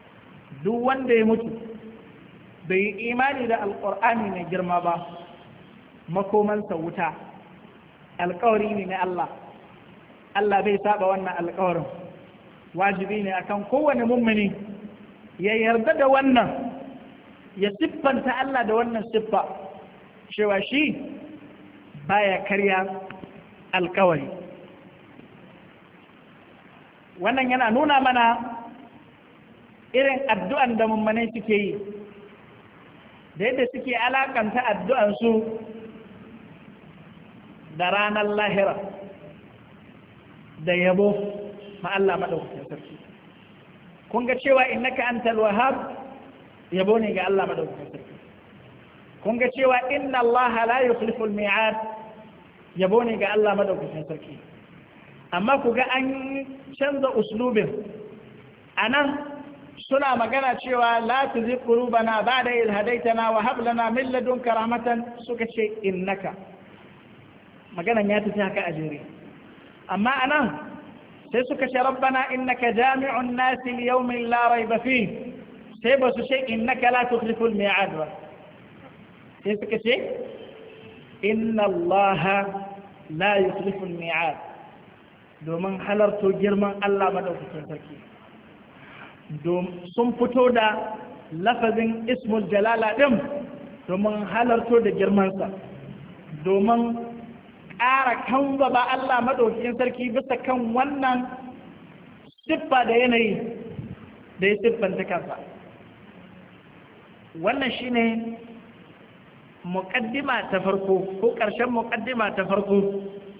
duk wanda ya mutu bai yi imani da alƙur'ani mai girma ba makomansa wuta. Alƙawari ne na Allah, Allah bai saba wannan alƙawarin. Wajibi ne akan kowane mummuni ya yarda da wannan, ya siffanta Allah da wannan siffa cewa shi baya karya alƙawari. Wannan yana nuna mana irin addu'an da mummunai suke yi, da yadda suke alakanta addu'ansu da ranar lahira da yabo ma Allah maɗaukakin sarki. Kun ga cewa innaka antal wahhab yabo ne ga Allah maɗaukakin sarki. Kun ga cewa inna Allah la yukhlifu al-mi'ad yabo ne ga Allah maɗaukakin sarki. Amma ku ga an canza uslubin. Anan suna magana cewa la tuzigh qulubana ba'da idh hadaytana wa hab lana min ladunka rahmatan, suka ce innaka. Maganan ya tafi haka a jere. Amma anan sai suka ce rabbana innaka jami'un nasi li yawmin la rayba fihi, sai ba su ce innaka la tukhliful mi'ad ba, sai suka ce inna allaha la yukhliful mi'ad, domin halarto girman Allah madaukakin sarki. Sun fito da lafazin ismul jalala din domin halarto da girmansa, domin ƙara kanba ba Allah maɗaukakin sarki bisa kan wannan siffa da yanayi da ya siffanta kansa. Wannan shine muƙaddima ta farko ko ƙarshen muƙaddima ta farko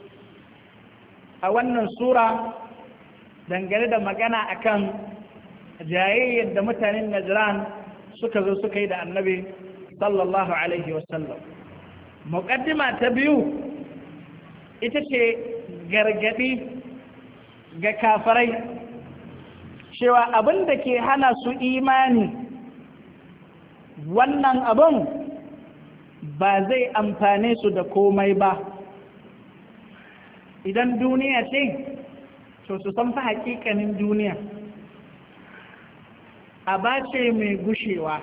a wannan sura dangane da magana akan jayayyar da mutanen Najran suka zo suka yi da Annabi sallallahu alaihi wasallam. Muƙaddima ta biyu ita ce gargaɗi ga kafirai cewa abin da ke hana su imani, wannan abin ba zai amfane su da komai ba. Idan duniya ce, to su san fa haƙiƙanin duniya aba ce mai gushewa,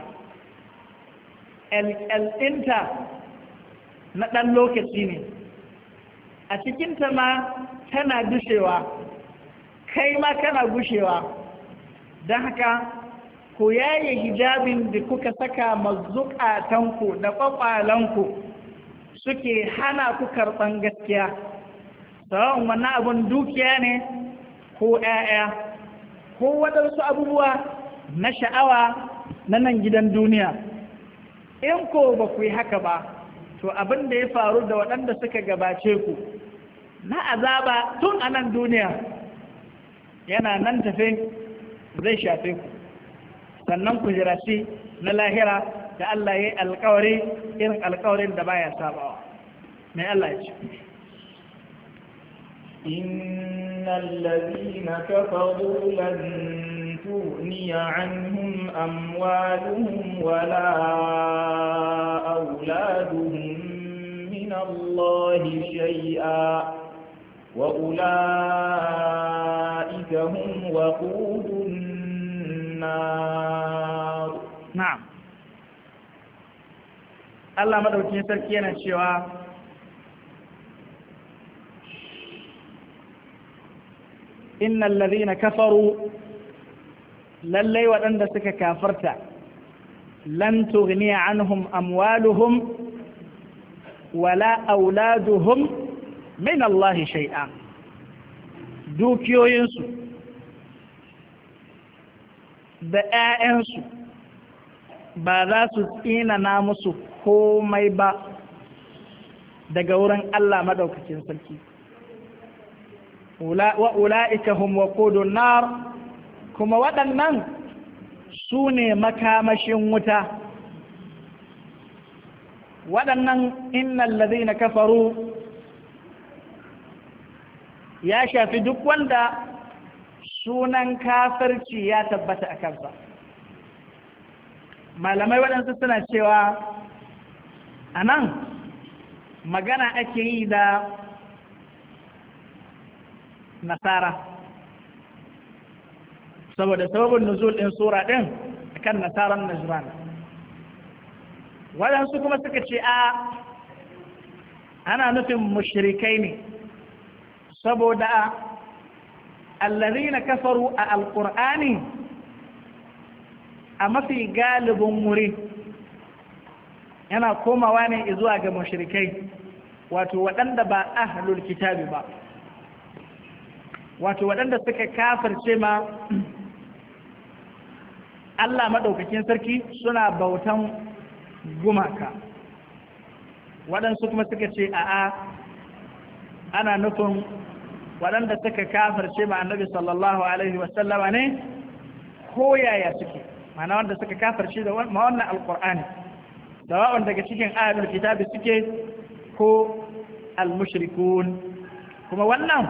ɗinta na ɗan lokaci ne, a cikinta ma tana gushewa, kai ma kana gushewa. Don haka ku yaye hijabin da kuka saka mazukatanku da ƙwaƙwalanku suke hana ku karɓan gaskiya, tsawon wannan abin dukiya ne ko ‘ya'ya ko waɗansu abubuwa na sha'awa na nan gidan duniya. In ko ba ku yi haka ba, to abin da ya faru da waɗanda suka gabace ku na azaba tun a nan duniya yana nan tafe zai shafe ku, sannan ku jiraci na lahira da Allah ya yi alƙawari irin alƙawarin da baya sabawa. Mai Allah ya ce, innal ladhina kafaru lan tughniya anhum amwaluhum wala auladuhum min Allah shay'a وأولئك هم وقود النار. نعم. الله مدوكين سركينا شوا إن الذين كفروا للي ودند سك كافرتا لن تغني عنهم أموالهم ولا أولادهم min Allah shay'a, dukiyoyinsu da ‘ya'yansu ba za su tsinana musu komai ba daga wurin Allah madaukakin sarki. Wa ula'ika hum waqudun nar, kuma waɗannan su ne makamashin wuta. Waɗannan innal ladhina kafaru ya shafi duk wanda sunan kafirci ya tabbata a kansa. Malamai waɗansu suna cewa a nan magana ake yi da nasara, saboda sababin nuzul ɗin sura ɗin kan nasaran Najran. Waɗansu kuma suka ce a ana nufin mushrikai ne saboda allazina kafaru a alqur'ani a mafi galibin wuri yana komawa ne zuwa ga mushrikai wato waɗanda ba ahlul kitabi ba wato waɗanda suka kafirce ma Allah maɗaukakin sarki suna bautan gumaka waɗansu kuma suka ce a'a ana nufin waɗanda suka kafirce ma annabi sallallahu alaihi wasallama ne ko yaya suke mana wanda suka kafirce da wannan alƙur'ani sawa'un daga cikin ahlul kitabi suke ko al-mushrikun kuma wannan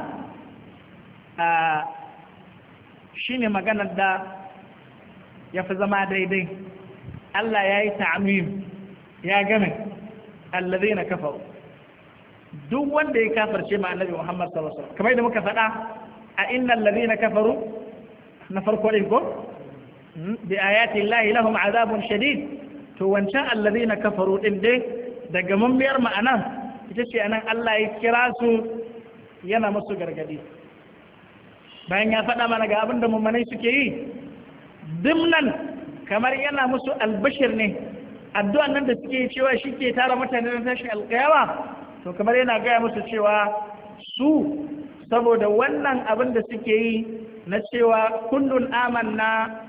shine maganar da ya fi zama daidai Allah ya yi ta'amim ya game allazina kafaru duk wanda ya kafarce ma annabi Muhammad sallallahu alaihi wasallam kamar yadda muka faɗa a innal ladina kafaru na farko din ko bi ayati llahi lahum azabun shadid to wancan allazina kafaru din dai daga mummiyar ma'anan ita ce anan Allah ya kira su yana musu gargadi bayan ya faɗa mana ga abin da mummanai suke yi dimnan kamar yana musu albashir ne addu'an nan da suke cewa shi ke tara mutane na tashi alƙayawa to kamar yana gaya musu cewa su saboda wannan abin da suke yi na cewa kullun amanna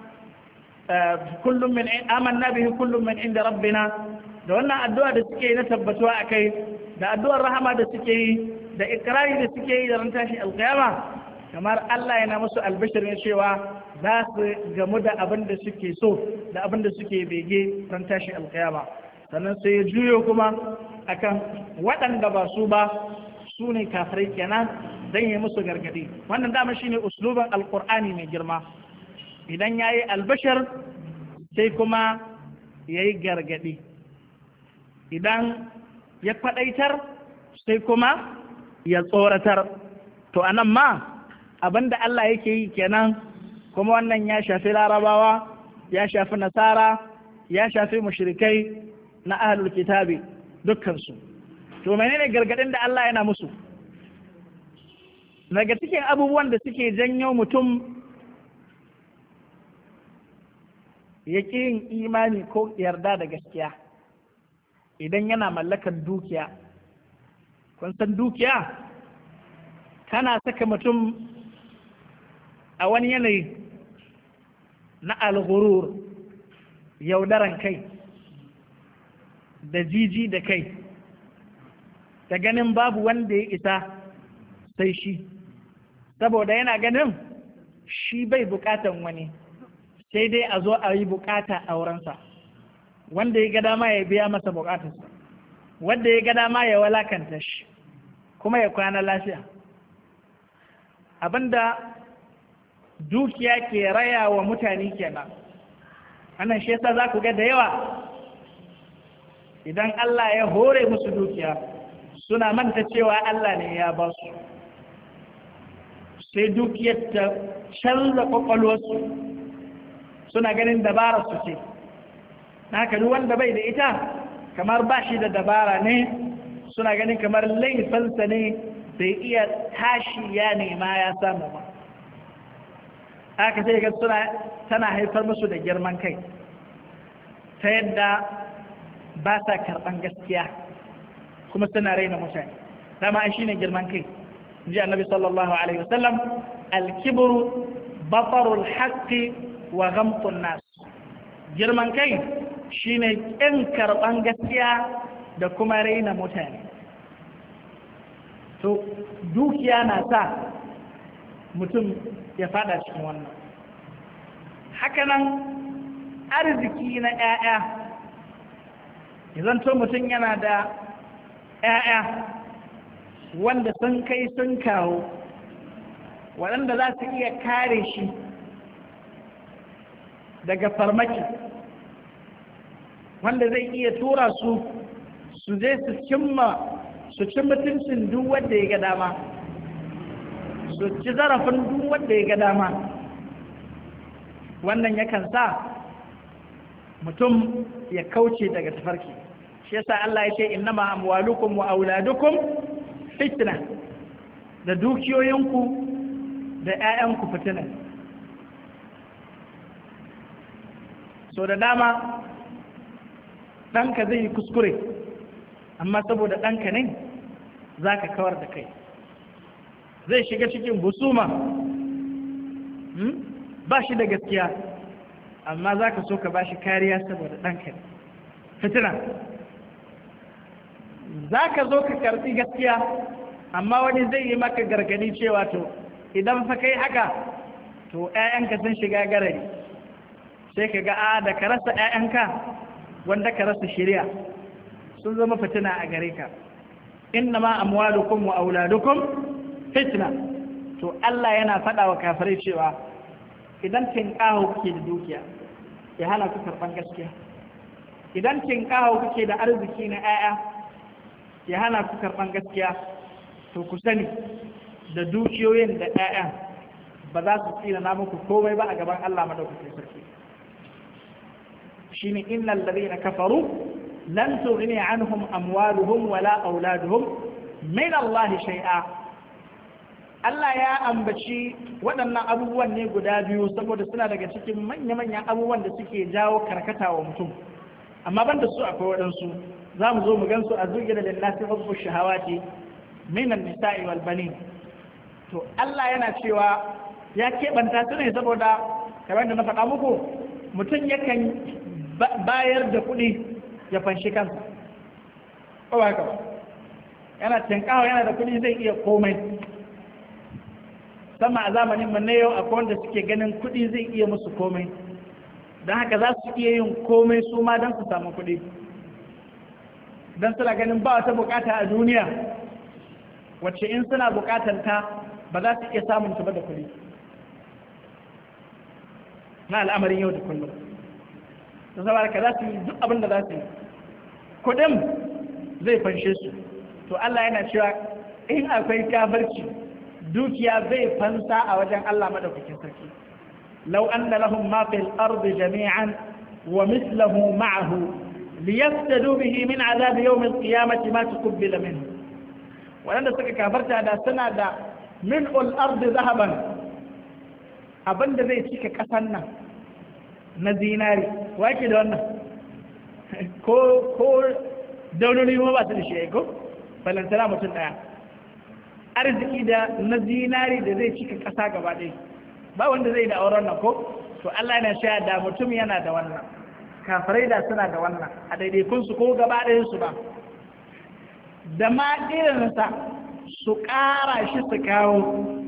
bihi kullum min inda rabbina da wannan addu'a da suke yi na tabbatuwa akai da addu'ar rahama da suke yi da ikrari da suke yi da ran tashi alƙayawa kamar Allah yana musu albashir ne cewa za su gamu da abin da suke so da abin da suke bege ran tashi alkiyama sannan sai ya juyo kuma akan waɗanda ba su ba su ne kafirai kenan dan yi musu gargadi wannan dama shine usluban alqur'ani mai girma idan yayi albashir sai kuma yayi gargadi idan ya faɗaitar sai kuma ya tsoratar to anan ma abinda Allah yake yi kenan kuma wannan ya shafi larabawa ya shafi nasara ya shafi mushrikai na ahlul kitabi dukkansu to menene gargadin da Allah yana musu daga cikin abubuwan da suke janyo mutum ya ƙi yin imani ko yarda da gaskiya idan yana mallakar dukiya kun san dukiya tana saka mutum a wani yanayi na alghurur yaudaran kai da jiji da kai da ganin babu wanda ya isa sai shi saboda yana ganin shi bai bukatan wani sai dai a zo a yi bukata a wurinsa wanda ya ga dama ya biya masa bukatarsa wanda ya ga dama ya walakanta shi kuma ya kwana lafiya abinda dukiya ke raya wa mutane kenan annan shi yasa za ku ga da yawa idan Allah ya hore musu dukiya suna manta cewa Allah ne ya ba su sai dukiyar ta canza kwakwalwarsu suna ganin dabara su ce haka duk wanda bai da ita kamar ba shi da dabara ne suna ganin kamar laifinsa ne bai iya tashi ya nema ya samu ba haka sai ga tana haifar musu da girman kai ta yadda ba sa karɓan gaskiya kuma suna raina mutane dama shi ne girman kai ji annabi sallallahu alaihi wasallam alkibru batarul haqqi wa ghamtun nas girman kai shine kin karɓan gaskiya da kuma raina mutane to dukiya na sa mutum ya fada cikin wannan hakanan arziki na 'ya'ya zanto mutum yana da 'ya'ya wanda sun kai sun kawo waɗanda za su iya kare shi daga farmaki wanda zai iya tura su su je su ci mutuncin duk wanda ya ga dama su ci zarafin duk wanda ya ga dama wannan yakan sa mutum ya kauce daga tafarki shi yasa Allah ya ce innama amwalukum wa auladukum fitna, da dukiyoyinku da ƴaƴanku fitina. so da dama ɗanka zai yi kuskure, amma saboda ɗanka ne za ka kawar da kai. Zai shiga cikin husuma, ba shi da gaskiya, amma za ka so ka ba shi kariya saboda ɗanka ne. Fitina. Za ka zo ka karɓi gaskiya, amma wani zai yi maka gargadi cewa to idan fa kai haka to ‘ya'yanka sun shiga garari, sai ka ga da ka rasa ‘ya'yanka wanda ka rasa shirya sun zama fitina a gare ka. Inna ma amwalukum wa auladukum fitna. To Allah yana faɗa wa kafirai cewa idan tinƙaho kuke da dukiya ya hana ku karɓan gaskiya, idan tinƙaho kuke da arziki na ‘ya'ya ya hana ku karɓan gaskiya, to ku sani da dukiyoyin da ‘ya'ya ba za su tsira na muku komai ba a gaban Allah madaukakin sarki. shine innal ladina kafaru lan tughni anhum amwaluhum wala auladuhum min Allah shay'a. Allah ya ambaci waɗannan abubuwan ne guda biyu saboda suna daga cikin manya-manyan abubuwan da suke jawo karkata wa mutum, amma banda su akwai waɗansu za mu zo mu gansu a zuwa da lillahi hubbu shahawati min an-nisa'i wal banin. To Allah yana cewa ya keɓanta su ne saboda kamar da na faɗa muku, mutum yakan bayar da kuɗi ya fanshi kansa, ko ba haka ba? Yana tinkawa yana da kuɗi zai iya komai. Sama a zamanin mu na yau akwai wanda suke ganin kuɗi zai iya musu komai, don haka za su iya yin komai su ma don su samu kuɗi, don suna ganin ba wata bukata a duniya wacce in suna bukatar ta ba za su iya samun ta ba da kuɗi na al'amarin yau da kullum. da saboda ka za su yi duk abin da za su yi, kuɗin zai fanshe su. To Allah yana cewa in akwai kafirci dukiya zai fansa a wajen Allah madaukakin sarki. law anna lahum ma fil ardi jami'an wa mithluhu ma'ahu liyaftadu bihi min azab yawm al-qiyamati ma tuqbila minhu. Wanda suka kafarta da suna da mil'ul ardi zahaban, abinda zai cika kasan nan na zinari, wake da wannan ko daunoni ma ba su da shi ko balantana mutum daya, arziki da na zinari da zai cika kasa gaba ɗaya ba wanda zai da auren nan ko. to Allah yana sha da mutum yana da wannan, kafirai da suna da wannan a daidaikun su ko gaba ɗayan su ba, da ma irinsa su ƙara shi su kawo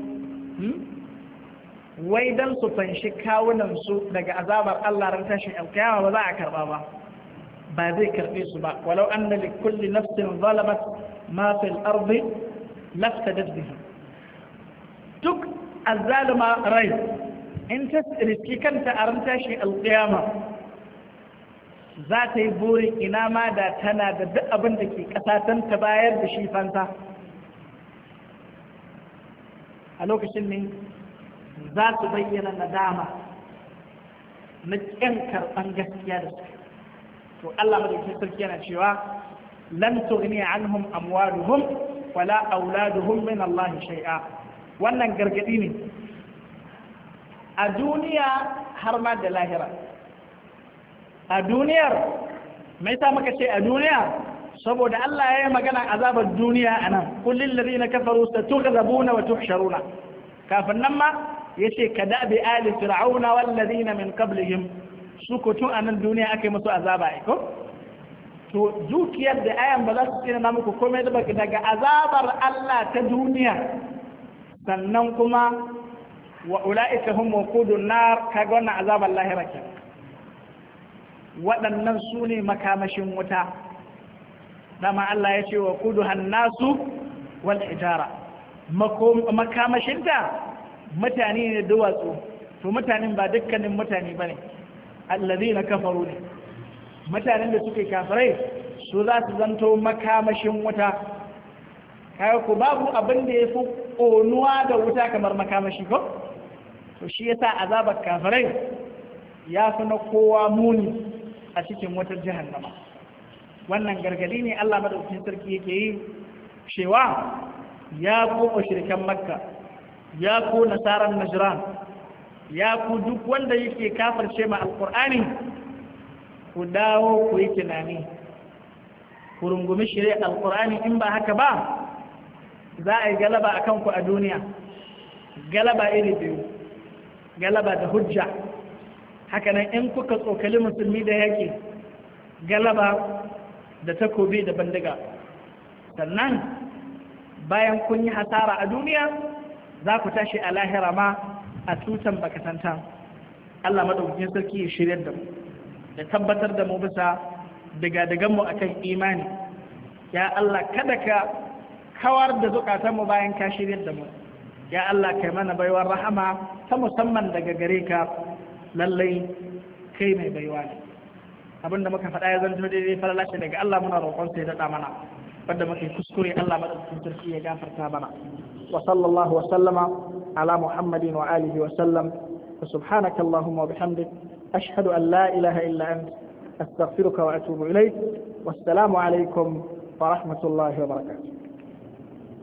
wai don su fanshi kawunansu daga azabar Allah ran tashin alkiyama ba za a karba ba, ba zai karbe su ba. walau anna li kulli nafsin zalamat ma fil ardi laftadat bihi. duk azzalima rai in ta riski kanta a ran tashin alkiyama za ta yi burin ina ma da tana da duk abin da ke ƙasa don ta bayar da shi fanta. A lokacin ne za su bayyana nadama na ƙyan karɓan gaskiya da su. To Allah madaukakin sarki yana cewa lan tughni anhum amwaluhum wala auladuhum min Allah shay'a. Wannan gargadi ne a duniya har ma da lahira. A duniyar mai sa muka ce a duniya saboda Allah ya yi magana azabar duniya a nan, kullum lalina kafaru satughzabuna wa tuhsharuna. Kafin nan ma yace kada bi ali fir'auna wal ladina min qablihim, su ko tun a nan duniya aka yi musu azaba ko. To dukiyar da ayan ba za su tsina na muku komai daga azabar Allah ta duniya, sannan kuma wa ula'ika hum waqudun nar, kaga wannan azabar lahira ke. Waɗannan su ne makamashin wuta. Dama Allah ya ce wa kudu hannasu wal ijara, makamashinta mutane ne duwatsu. To mutanen ba dukkanin mutane ba ne, allazi na kafaru ne. Mutanen da suke kafirai su za su zanto makamashin wuta. Kaga ku babu abin da ya fi ƙonuwa da wuta kamar makamashi ko? To shi yasa azabar kafirai ya fi na kowa muni a cikin wutar jahannama. wannan gargadi ne Allah madaukakin sarki yake yi cewa ya ku mushrikan makka, ya ku nasaran najran, ya ku duk wanda yake kafirce ma alqur'ani, ku dawo ku yi tunani, ku rungumi shari'ar alqur'ani. In ba haka ba za a yi galaba a kanku a duniya, galaba iri biyu, galaba da hujja. Hakanan in kuka tsokali musulmi da yake, galaba da takobi da bandiga. Sannan bayan kun yi hasara a duniya za ku tashi a lahira ma a tutan bakatanta. Allah madaukakin sarki ya shiryar da mu, da tabbatar da mu bisa digadiganmu akan imani. Ya Allah kada ka kawar da zukatanmu bayan ka shiryar da mu. Ya Allah kai mana baiwar rahama ta musamman daga gare ka, lallai kai mai baiwa ne. Abinda muka faɗa ya zanto daidai falala ce daga Allah, muna roƙon sai daɗa mana, wanda muke kuskure Allah madaukakin sarki ya gafarta mana. Wa sallallahu wa sallama ala Muhammadin wa alihi wa sallam. Wa subhanaka Allahumma wa bihamdik ashhadu an la ilaha illa ant astaghfiruka wa atubu ilayk. Wassalamu alaikum wa rahmatullahi wa barakatuh.